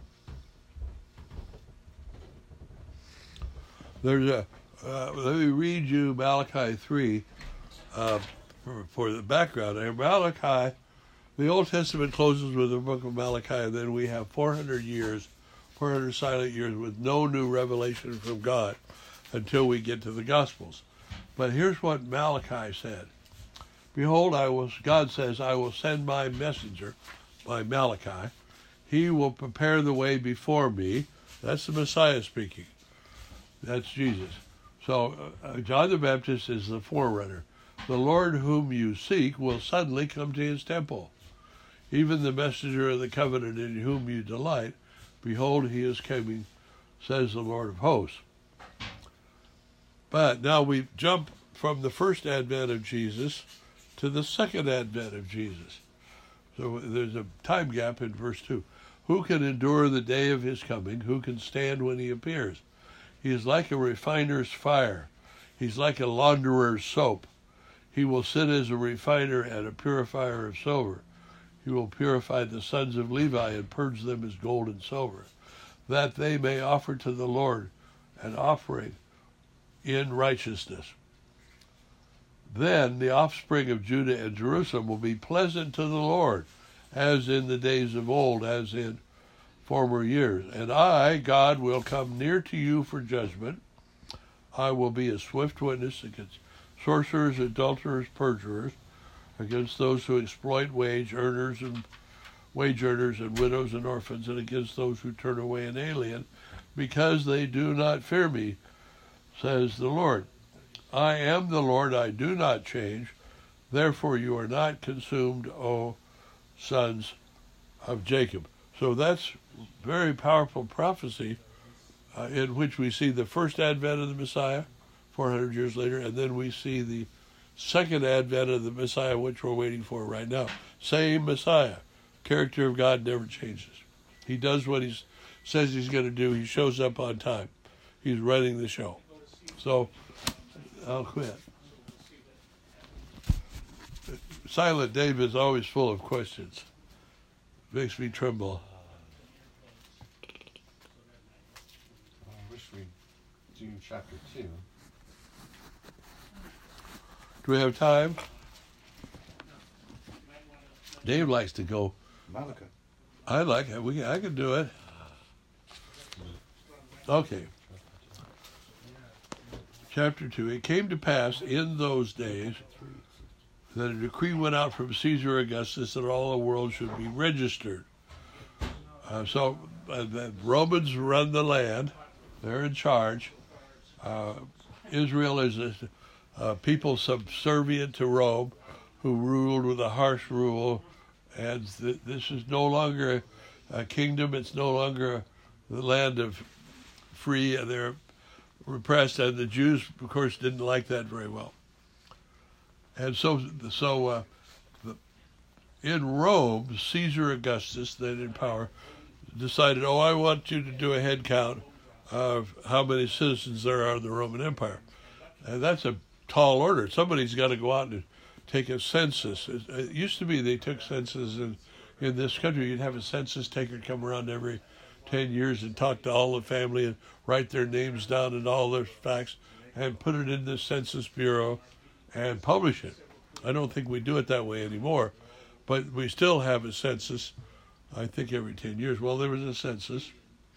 there's a. Uh, let me read you Malachi three uh, for, for the background. And Malachi, the Old Testament closes with the book of Malachi, and then we have four hundred years, four hundred silent years with no new revelation from God until we get to the Gospels. But here's what Malachi said. Behold, I will, God says, I will send my messenger, my Malachi. He will prepare the way before me. That's the Messiah speaking. That's Jesus. So uh, John the Baptist is the forerunner. The Lord whom you seek will suddenly come to his temple. Even the messenger of the covenant in whom you delight, behold, he is coming, says the Lord of hosts. But now we jump from the first advent of Jesus to the second advent of Jesus. So there's a time gap in verse two. Who can endure the day of his coming? Who can stand when he appears? He is like a refiner's fire. He's like a launderer's soap. He will sit as a refiner and a purifier of silver. He will purify the sons of Levi and purge them as gold and silver, that they may offer to the Lord an offering in righteousness. Then the offspring of Judah and Jerusalem will be pleasant to the Lord, as in the days of old, as in former years. And I, God, will come near to you for judgment. I will be a swift witness against sorcerers, adulterers, perjurers, against those who exploit wage earners and wage earners and widows and orphans, and against those who turn away an alien, because they do not fear me, says the Lord. I am the Lord, I do not change. Therefore you are not consumed, O sons of Jacob. So that's very powerful prophecy uh, in which we see the first advent of the Messiah four hundred years later, and then we see the second advent of the Messiah, which we're waiting for right now. Same Messiah. Character of God never changes. He does what he says he's going to do. He shows up on time. He's running the show. So, I'll quit. Silent Dave is always full of questions. Makes me tremble. I wish we'd do chapter two. Do we have time? Dave likes to go. Malacca. I like it. We, I can do it. Okay. Chapter two. It came to pass in those days that a decree went out from Caesar Augustus that all the world should be registered. Uh, so uh, the Romans run the land. They're in charge. Uh, Israel is a, a people subservient to Rome, who ruled with a harsh rule, and th- this is no longer a, a kingdom. It's no longer the land of free. They're repressed, and the Jews, of course, didn't like that very well. And so, so uh, the, in Rome, Caesar Augustus, then in power, decided, oh, I want you to do a head count of how many citizens there are in the Roman Empire. And that's a tall order. Somebody's got to go out and take a census. It, it used to be they took censuses in, in this country. You'd have a census taker come around every ten years and talk to all the family and write their names down and all their facts and put it in the Census Bureau and publish it. I don't think we do it that way anymore, but we still have a census, I think every ten years. Well, there was a census.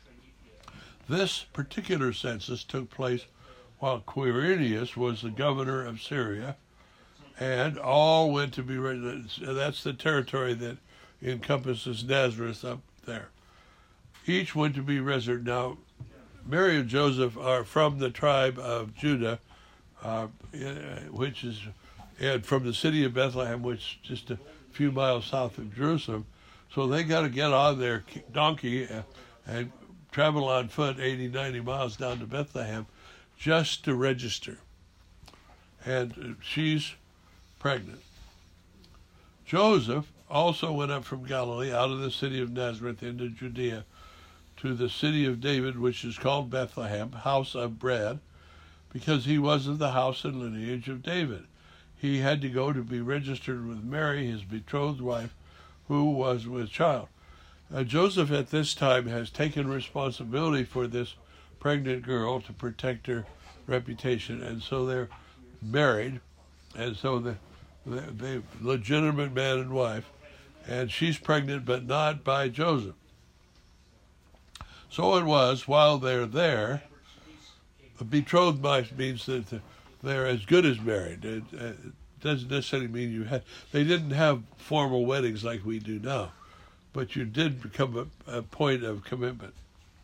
This particular census took place while Quirinius was the governor of Syria, and all went to be registered. That's the territory that encompasses Nazareth up there. Each went to be registered. Now, Mary and Joseph are from the tribe of Judah, uh, which is, and from the city of Bethlehem, which is just a few miles south of Jerusalem. So they got to get on their donkey and, and travel on foot eighty, ninety miles down to Bethlehem just to register. And she's pregnant. Joseph also went up from Galilee out of the city of Nazareth into Judea to the city of David, which is called Bethlehem, house of bread, because he was of the house and lineage of David. He had to go to be registered with Mary, his betrothed wife, who was with child. Uh, Joseph at this time has taken responsibility for this pregnant girl to protect her reputation, and so they're married, and so the, the, they legitimate man and wife, and she's pregnant, but not by Joseph. So it was, while they're there, betrothed wife means that they're as good as married. It, it doesn't necessarily mean you had, they didn't have formal weddings like we do now, but you did become a, a point of commitment.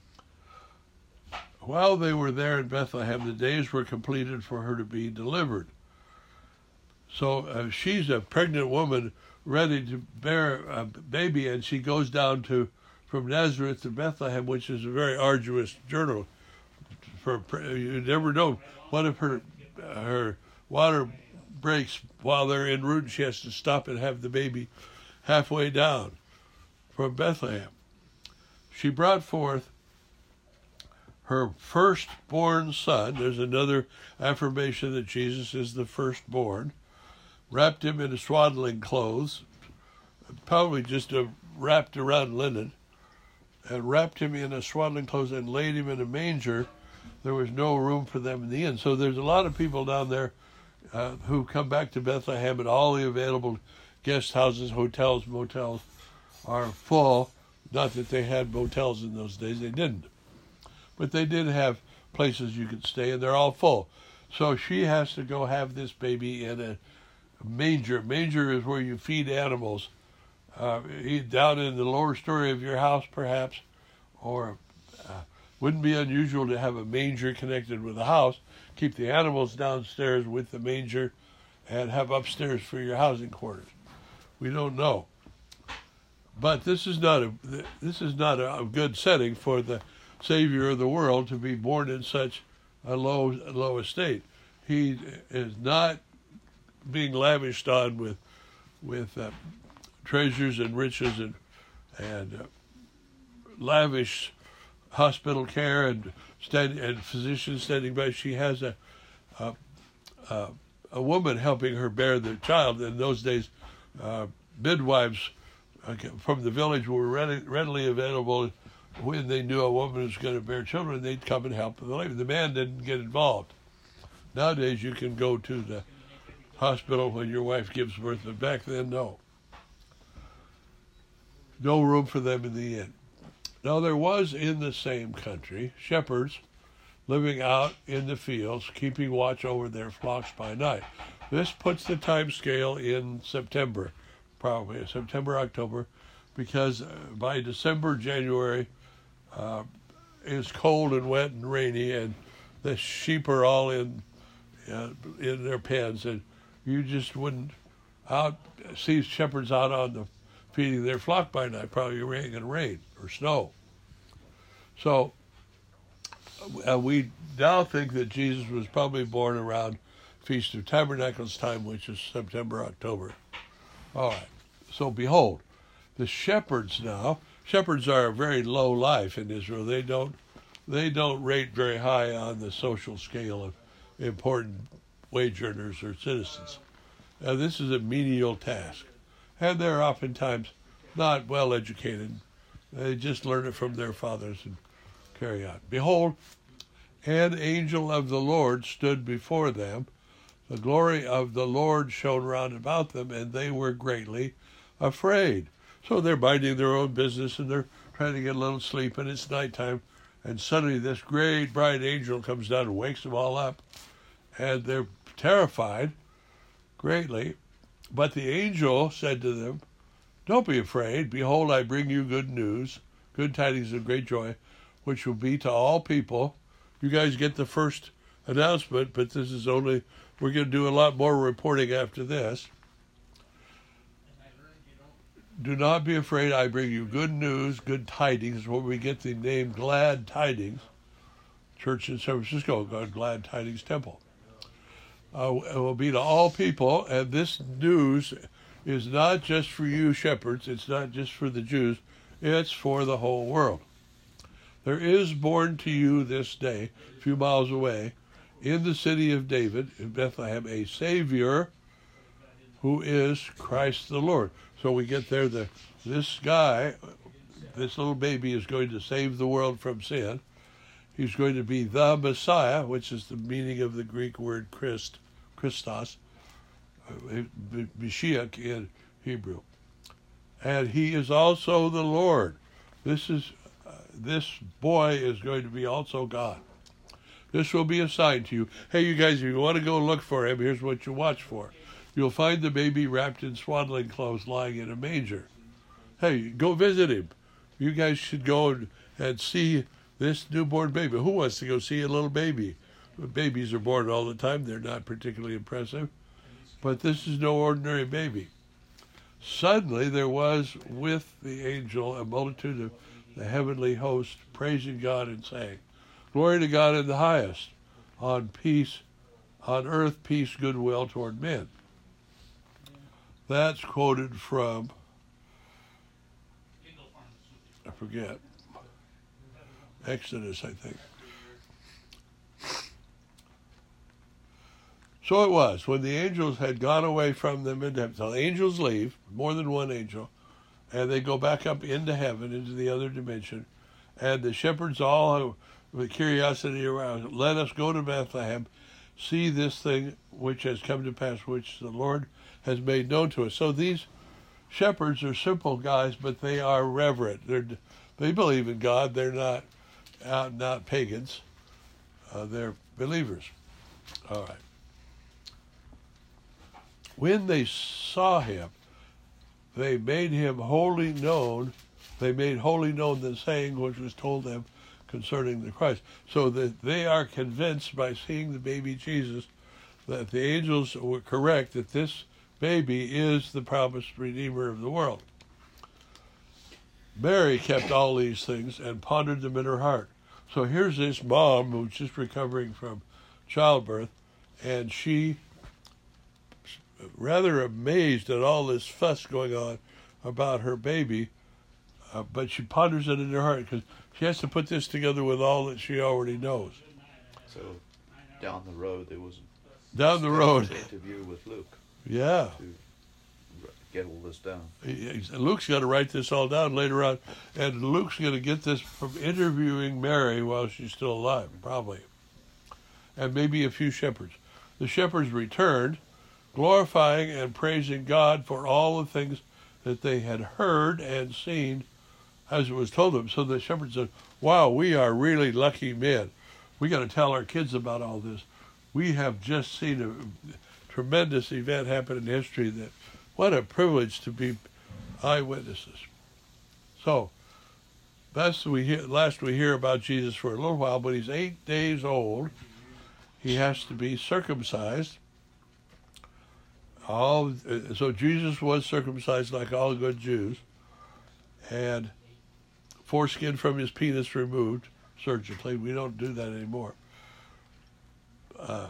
While they were there in Bethlehem, the days were completed for her to be delivered. So uh, she's a pregnant woman ready to bear a baby, and she goes down to from Nazareth to Bethlehem, which is a very arduous journey. For you never know, what if her her water breaks while they're en route, and she has to stop and have the baby halfway down from Bethlehem. She brought forth her firstborn son. There's another affirmation that Jesus is the firstborn. Wrapped him in swaddling clothes, probably just a wrapped around linen, and wrapped him in a swaddling clothes and laid him in a manger. There was no room for them in the inn. So there's a lot of people down there uh, who come back to Bethlehem, and all the available guest houses, hotels, motels are full. Not that they had motels in those days, they didn't. But they did have places you could stay, and they're all full. So she has to go have this baby in a manger. Manger is where you feed animals. Uh, down in the lower story of your house, perhaps, or uh, wouldn't be unusual to have a manger connected with a house. Keep the animals downstairs with the manger, and have upstairs for your housing quarters. We don't know, but this is not a this is not a good setting for the Savior of the world to be born in such a low low estate. He is not being lavished on with with uh, treasures and riches and and uh, lavish hospital care and stand, and physicians standing by. She has a a, a a woman helping her bear the child. In those days, uh, midwives uh, from the village were ready, readily available. When they knew a woman was going to bear children, they'd come and help the lady. The man didn't get involved. Nowadays, you can go to the hospital when your wife gives birth, but back then, no. No room for them in the inn. Now there was in the same country shepherds living out in the fields, keeping watch over their flocks by night. This puts the time scale in September, probably September, October, because by December, January, uh, it's cold and wet and rainy, and the sheep are all in uh, in their pens, and you just wouldn't out see shepherds out on the feeding their flock by night. Probably going to rain or snow. So uh, we now think that Jesus was probably born around Feast of Tabernacles time, which is September, October. All right. So behold, the shepherds now. Shepherds are a very low life in Israel. They don't they don't rate very high on the social scale of important wage earners or citizens. Now, this is a menial task, and they're oftentimes not well educated. They just learn it from their fathers and carry on. Behold, an angel of the Lord stood before them. The glory of the Lord shone round about them, and they were greatly afraid. So they're minding their own business, and they're trying to get a little sleep, and it's nighttime. And suddenly this great bright angel comes down and wakes them all up. And they're terrified greatly. But the angel said to them, "Don't be afraid. Behold, I bring you good news, good tidings of great joy, which will be to all people." You guys get the first announcement, but this is only, we're going to do a lot more reporting after this. Do not be afraid. I bring you good news, good tidings, where we get the name Glad Tidings. Church in San Francisco, God Glad Tidings Temple. Uh, it will be to all people, and this news is not just for you shepherds, it's not just for the Jews, it's for the whole world. There is born to you this day, a few miles away, in the city of David, in Bethlehem, a Savior who is Christ the Lord. So we get there, the this guy, this little baby is going to save the world from sin. He's going to be the Messiah, which is the meaning of the Greek word Christ, Christos, Mashiach in Hebrew. And he is also the Lord. This is uh, this boy is going to be also God. This will be a sign to you. Hey, you guys, if you want to go look for him, here's what you watch for. You'll find the baby wrapped in swaddling clothes lying in a manger. Hey, go visit him. You guys should go and, and see this newborn baby. Who wants to go see a little baby? Babies are born all the time. They're not particularly impressive. But this is no ordinary baby. Suddenly there was with the angel a multitude of the heavenly host praising God and saying, "Glory to God in the highest, on peace, on earth peace, goodwill toward men." That's quoted from, I forget, Exodus, I think. So it was, when the angels had gone away from them into heaven. So the angels leave, more than one angel, and they go back up into heaven, into the other dimension. And the shepherds all, with curiosity around, let us go to Bethlehem, see this thing which has come to pass, which the Lord has made known to us. So these shepherds are simple guys, but they are reverent. They're, they believe in God. They're not uh, not pagans. Uh, they're believers. All right. When they saw him, they made him wholly known. They made wholly known the saying which was told them concerning the Christ. So that they are convinced by seeing the baby Jesus that the angels were correct, that this baby is the promised Redeemer of the world. Mary kept all these things and pondered them in her heart. So here's this mom who's just recovering from childbirth, and she, rather amazed at all this fuss going on about her baby, uh, but she ponders it in her heart because she has to put this together with all that she already knows. So down the road there was Down the road. an interview with Luke Yeah. to get all this down. Luke's got to write this all down later on, and Luke's going to get this from interviewing Mary while she's still alive, probably, and maybe a few shepherds. The shepherds returned, glorifying and praising God for all the things that they had heard and seen as it was told them. So the shepherds said, wow, we are really lucky men. We got to tell our kids about all this. We have just seen a tremendous event happen in history. That what a privilege to be eyewitnesses. So that's we hear, last we hear about Jesus for a little while. But he's eight days old. He has to be circumcised. All so Jesus was circumcised like all good Jews, and foreskin from his penis removed surgically. We don't do that anymore. Uh,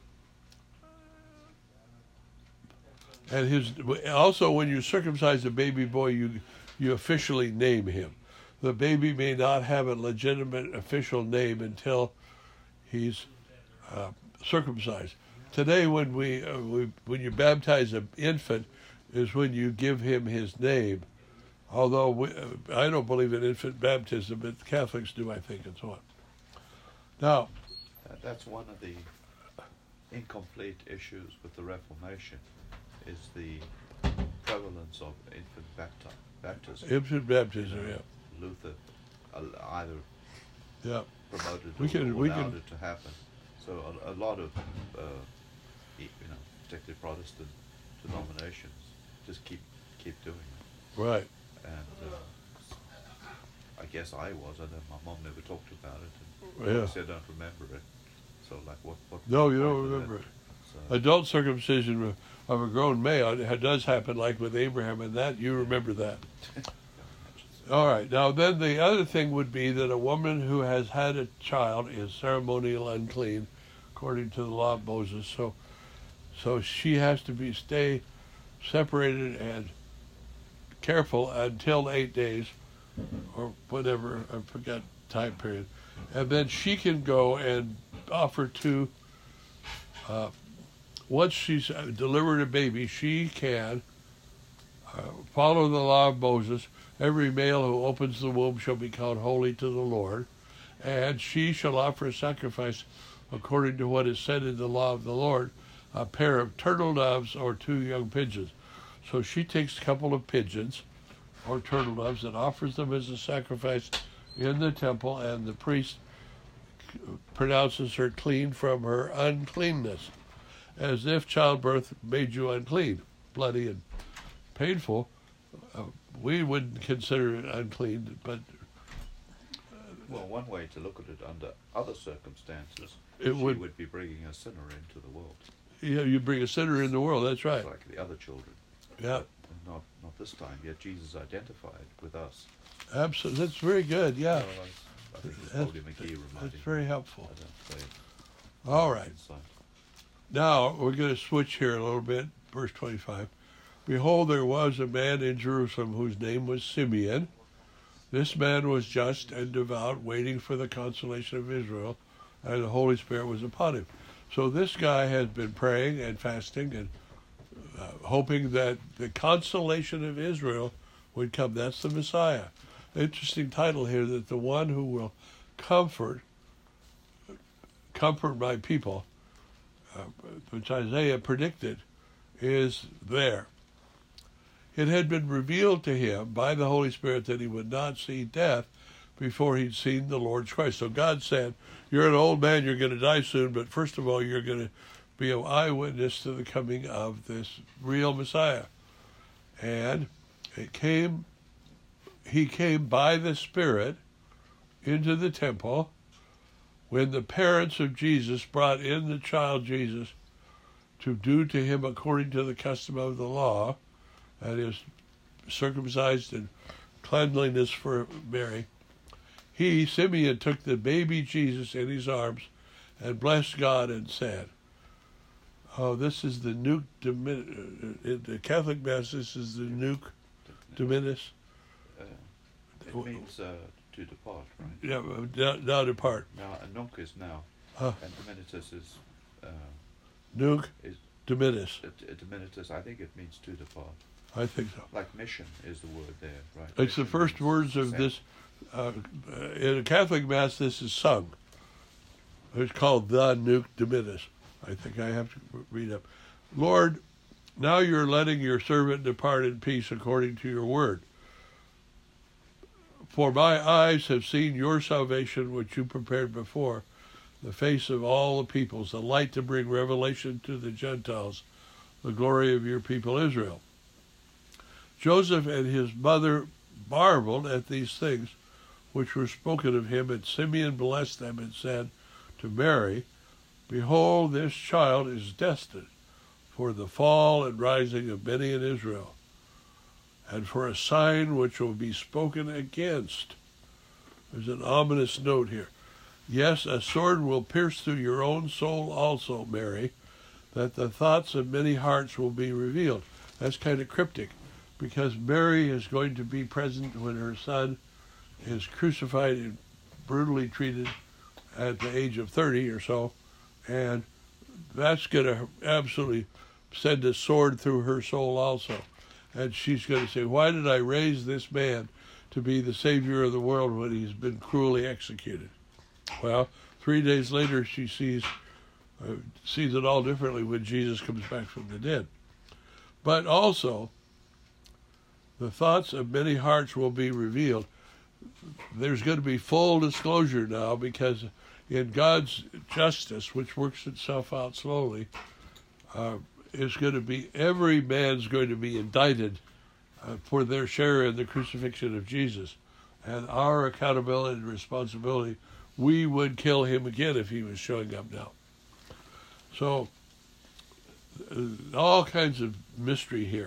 and his also, when you circumcise a baby boy, you you officially name him. The baby may not have a legitimate official name until he's uh, circumcised. Today, when we, uh, we when you baptize an infant, is when you give him his name. Although we, uh, I don't believe in infant baptism, but Catholics do, I think, and so on. Now, Uh, that's one of the incomplete issues with the Reformation, is the prevalence of infant bapti- baptism. infant baptism, You know, yeah, Luther uh, either yeah. promoted We or can- we allowed can- it to happen. So a, a lot of, uh, e- you know, particularly Protestant denominations just keep keep doing it. Right. And uh, I guess I was. I don't, my mom never talked about it. And Yeah. obviously I don't remember it. So like what? what No, you what don't was remember that? it. So, Adult circumcision of- of a grown male, it does happen like with Abraham, and that you remember that. All right. Now, then the other thing would be that a woman who has had a child is ceremonial unclean, according to the law of Moses. So, so she has to be stay separated and careful until eight days, or whatever. I forgot time period, and then she can go and offer to. Uh, once she's delivered a baby, she can uh, follow the law of Moses. Every male who opens the womb shall be called holy to the Lord, and she shall offer a sacrifice according to what is said in the law of the Lord, a pair of turtle doves or two young pigeons. So she takes a couple of pigeons or turtle doves and offers them as a sacrifice in the temple, and the priest pronounces her clean from her uncleanness, as if childbirth made you unclean, bloody and painful. Uh, we wouldn't consider it unclean, but well, one way to look at it under other circumstances, It she would- would, be bringing a sinner into the world, you know, you bring a sinner in the world. That's right. like the other children. Yeah, But not not this time. Yet Jesus identified with us. absolutely. That's very good. Yeah, So I, I think it's That's- Paulie McGee reminding that's me. very helpful. I don't say All right. insight. Now we're going to switch here a little bit. Verse twenty-five. Behold, there was a man in Jerusalem whose name was Simeon. This man was just and devout, waiting for the consolation of Israel, and the Holy Spirit was upon him. So this guy has been praying and fasting and uh, hoping that the consolation of Israel would come. That's the Messiah. Interesting title here, that the one who will comfort, comfort my people, uh, which Isaiah predicted, is there. It had been revealed to him by the Holy Spirit that he would not see death before he'd seen the Lord's Christ. So God said, you're an old man, you're going to die soon, but first of all, you're going to be an eyewitness to the coming of this real Messiah. And it came, he came by the Spirit into the temple when the parents of Jesus brought in the child Jesus to do to him according to the custom of the law, that is, circumcised and cleanliness for Mary. He, Simeon, took the baby Jesus in his arms and blessed God and said, oh, this is the Nunc Dimittis. In the Catholic Mass, this is the Nunc Dimittis. Uh, it means uh, to depart, right? Yeah, now, now depart. Now, a nunc is now, Huh. and diminitus is, uh, Nunc is Dimittis. it, it diminitus. I think it means to depart. I think so. Like mission is the word there, right? It's the Mission first means words of sent. this. Uh, in a Catholic Mass, this is sung. It's called the Nunc Dimittis. I think I have to read up. Lord, Now you're letting your servant depart in peace according to your word. For my eyes have seen your salvation, which you prepared before the face of all the peoples, a light to bring revelation to the Gentiles, the glory of your people Israel. Joseph and his mother marveled at these things which were spoken of him, and Simeon blessed them and said to Mary, Behold, this child is destined for the fall and rising of many in Israel, and for a sign which will be spoken against. There's an ominous note here. Yes, a sword will pierce through your own soul also, Mary, that the thoughts of many hearts will be revealed. That's kind of cryptic, because Mary is going to be present when her son is crucified and brutally treated at the age of thirty or so, and that's going to absolutely send a sword through her soul also. And she's going to say, why did I raise this man to be the Savior of the world when he's been cruelly executed? Well, three days later, she sees uh, sees it all differently when Jesus comes back from the dead. But also, the thoughts of many hearts will be revealed. There's going to be full disclosure now, because in God's justice, which works itself out slowly, uh, is going to be, every man's going to be indicted uh, for their share in the crucifixion of Jesus. And our accountability and responsibility, we would kill him again if he was showing up now. So, uh, all kinds of mystery here.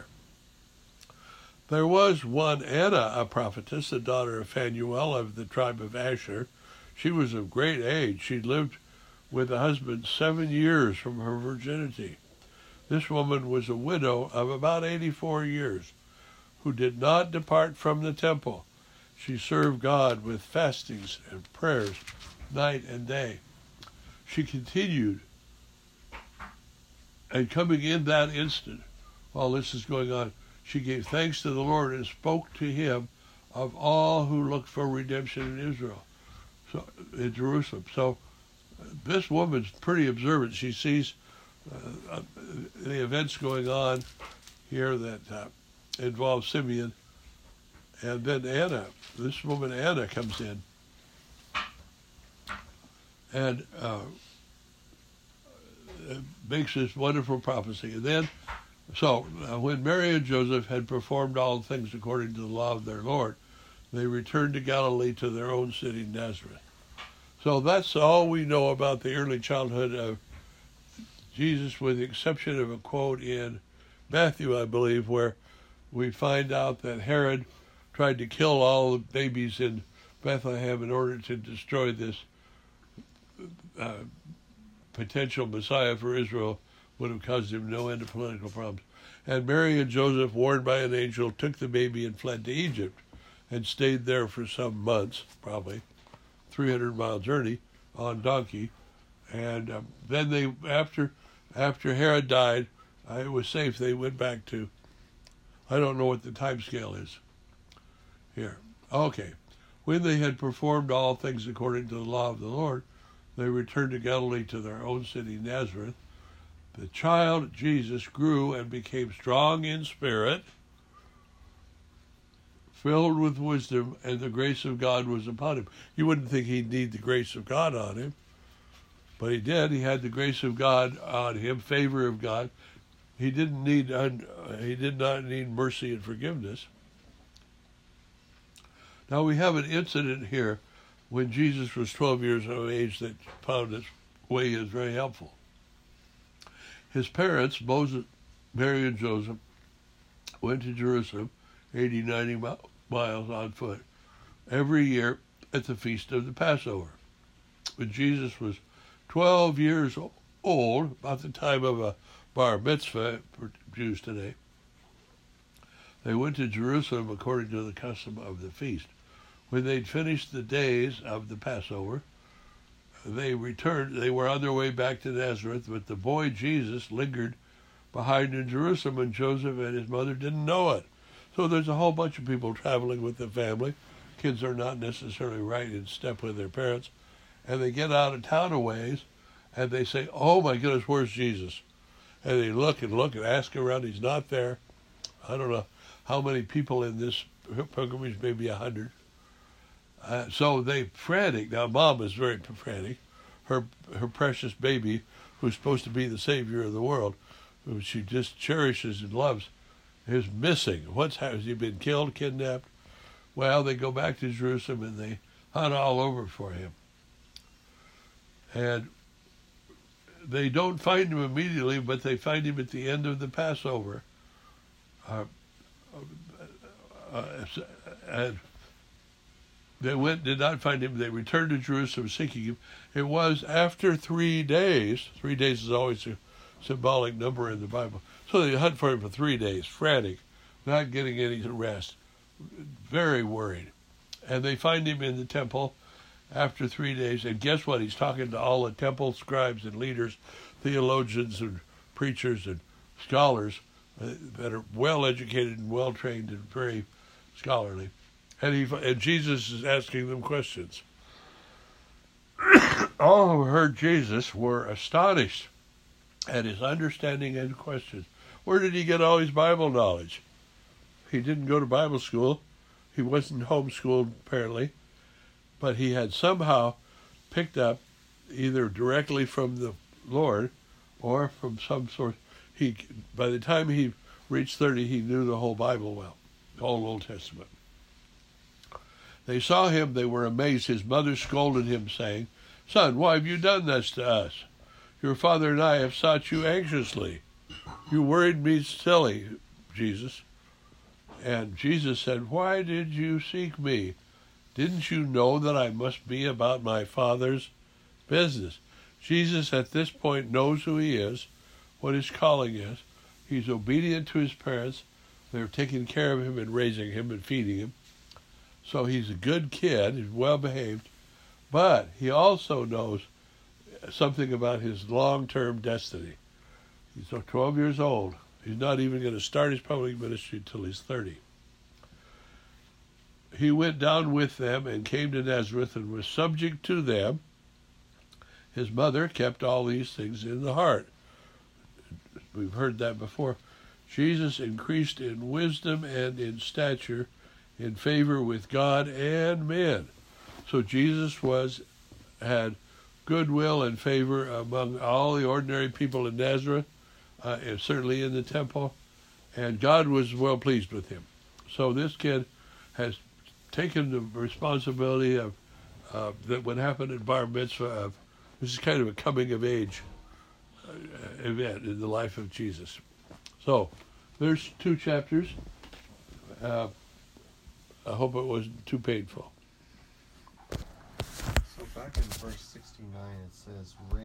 There was one Anna, a prophetess, the daughter of Phanuel of the tribe of Asher. She was of great age. She lived with a husband seven years from her virginity. This woman was a widow of about eighty-four years, who did not depart from the temple. She served God with fastings and prayers night and day. She continued, and coming in that instant, while this is going on, she gave thanks to the Lord and spoke to him of all who looked for redemption in Israel, so in Jerusalem. So this woman's pretty observant. She sees uh, the events going on here that uh, involve Simeon. And then Anna, this woman Anna comes in and uh, makes this wonderful prophecy. And then, so uh, when Mary and Joseph had performed all things according to the law of their Lord, they returned to Galilee, to their own city, Nazareth. So that's all we know about the early childhood of Jesus, with the exception of a quote in Matthew, I believe, where we find out that Herod tried to kill all the babies in Bethlehem in order to destroy this uh, potential Messiah for Israel, would have caused him no end of political problems. And Mary and Joseph, warned by an angel, took the baby and fled to Egypt, and stayed there for some months, probably three hundred mile journey on donkey. And um, then they, after after Herod died, uh, it was safe. They went back to, I don't know what the time scale is here. Okay. When they had performed all things according to the law of the Lord, they returned to Galilee, to their own city, Nazareth. The child, Jesus, grew and became strong in spirit, filled with wisdom, and the grace of God was upon him. You wouldn't think he'd need the grace of God on him, but he did. He had the grace of God on him, favor of God. He didn't need, un, he did not need mercy and forgiveness. Now we have an incident here when Jesus was twelve years of age that found its way is very helpful. His parents, Moses, Mary and Joseph, went to Jerusalem, eighty, ninety miles on foot, every year at the feast of the Passover. When Jesus was twelve years old, about the time of a bar mitzvah for Jews today, they went to Jerusalem according to the custom of the feast. When they'd finished the days of the Passover, they returned. They were on their way back to Nazareth, but the boy Jesus lingered behind in Jerusalem, and Joseph and his mother didn't know it. So there's a whole bunch of people traveling with the family. Kids are not necessarily right in step with their parents. And they get out of town a ways, and they say, oh my goodness, where's Jesus? And they look and look and ask around. He's not there. I don't know how many people in this pilgrimage, maybe a hundred. Uh, so they frantic. Now, Mom is very frantic. Her her precious baby, who's supposed to be the savior of the world, who she just cherishes and loves, is missing. What's has he been killed, kidnapped? Well, they go back to Jerusalem and they hunt all over for him. And they don't find him immediately, but they find him at the end of the Passover. Uh, uh, and they went, did not find him. They returned to Jerusalem seeking him. It was after three days. Three days is always a symbolic number in the Bible. So they hunt for him for three days, frantic, not getting any rest, very worried. And they find him in the temple after three days. And guess what? He's talking to all the temple scribes and leaders, theologians and preachers and scholars uh, that are well educated and well trained and very scholarly. And he and Jesus is asking them questions. All who heard Jesus were astonished at his understanding and questions. Where did he get all his Bible knowledge? He didn't go to Bible school. He wasn't homeschooled, apparently. But he had somehow picked up, either directly from the Lord or from some source. He, by the time he reached thirty, he knew the whole Bible well, the whole Old Testament. They saw him, they were amazed. His mother scolded him, saying, "Son, why have you done this to us? Your father and I have sought you anxiously. You worried me silly, Jesus." And Jesus said, "Why did you seek me? Didn't you know that I must be about my Father's business?" Jesus at this point knows who he is, what his calling is. He's obedient to his parents. They're taking care of him and raising him and feeding him. So he's a good kid, he's well behaved, but he also knows something about his long-term destiny. He's twelve years old. He's not even going to start his public ministry until he's thirty. He went down with them and came to Nazareth and was subject to them. His mother kept all these things in the heart. We've heard that before. Jesus increased in wisdom and in stature, in favor with God and men. So Jesus was had goodwill and favor among all the ordinary people in Nazareth, uh, and certainly in the temple, and God was well pleased with him. So this kid has taken the responsibility of uh, that what happened at Bar Mitzvah. Of, this is kind of a coming of age uh, event in the life of Jesus. So there's two chapters. Uh, I hope it wasn't too painful. So back in verse sixty-nine it says,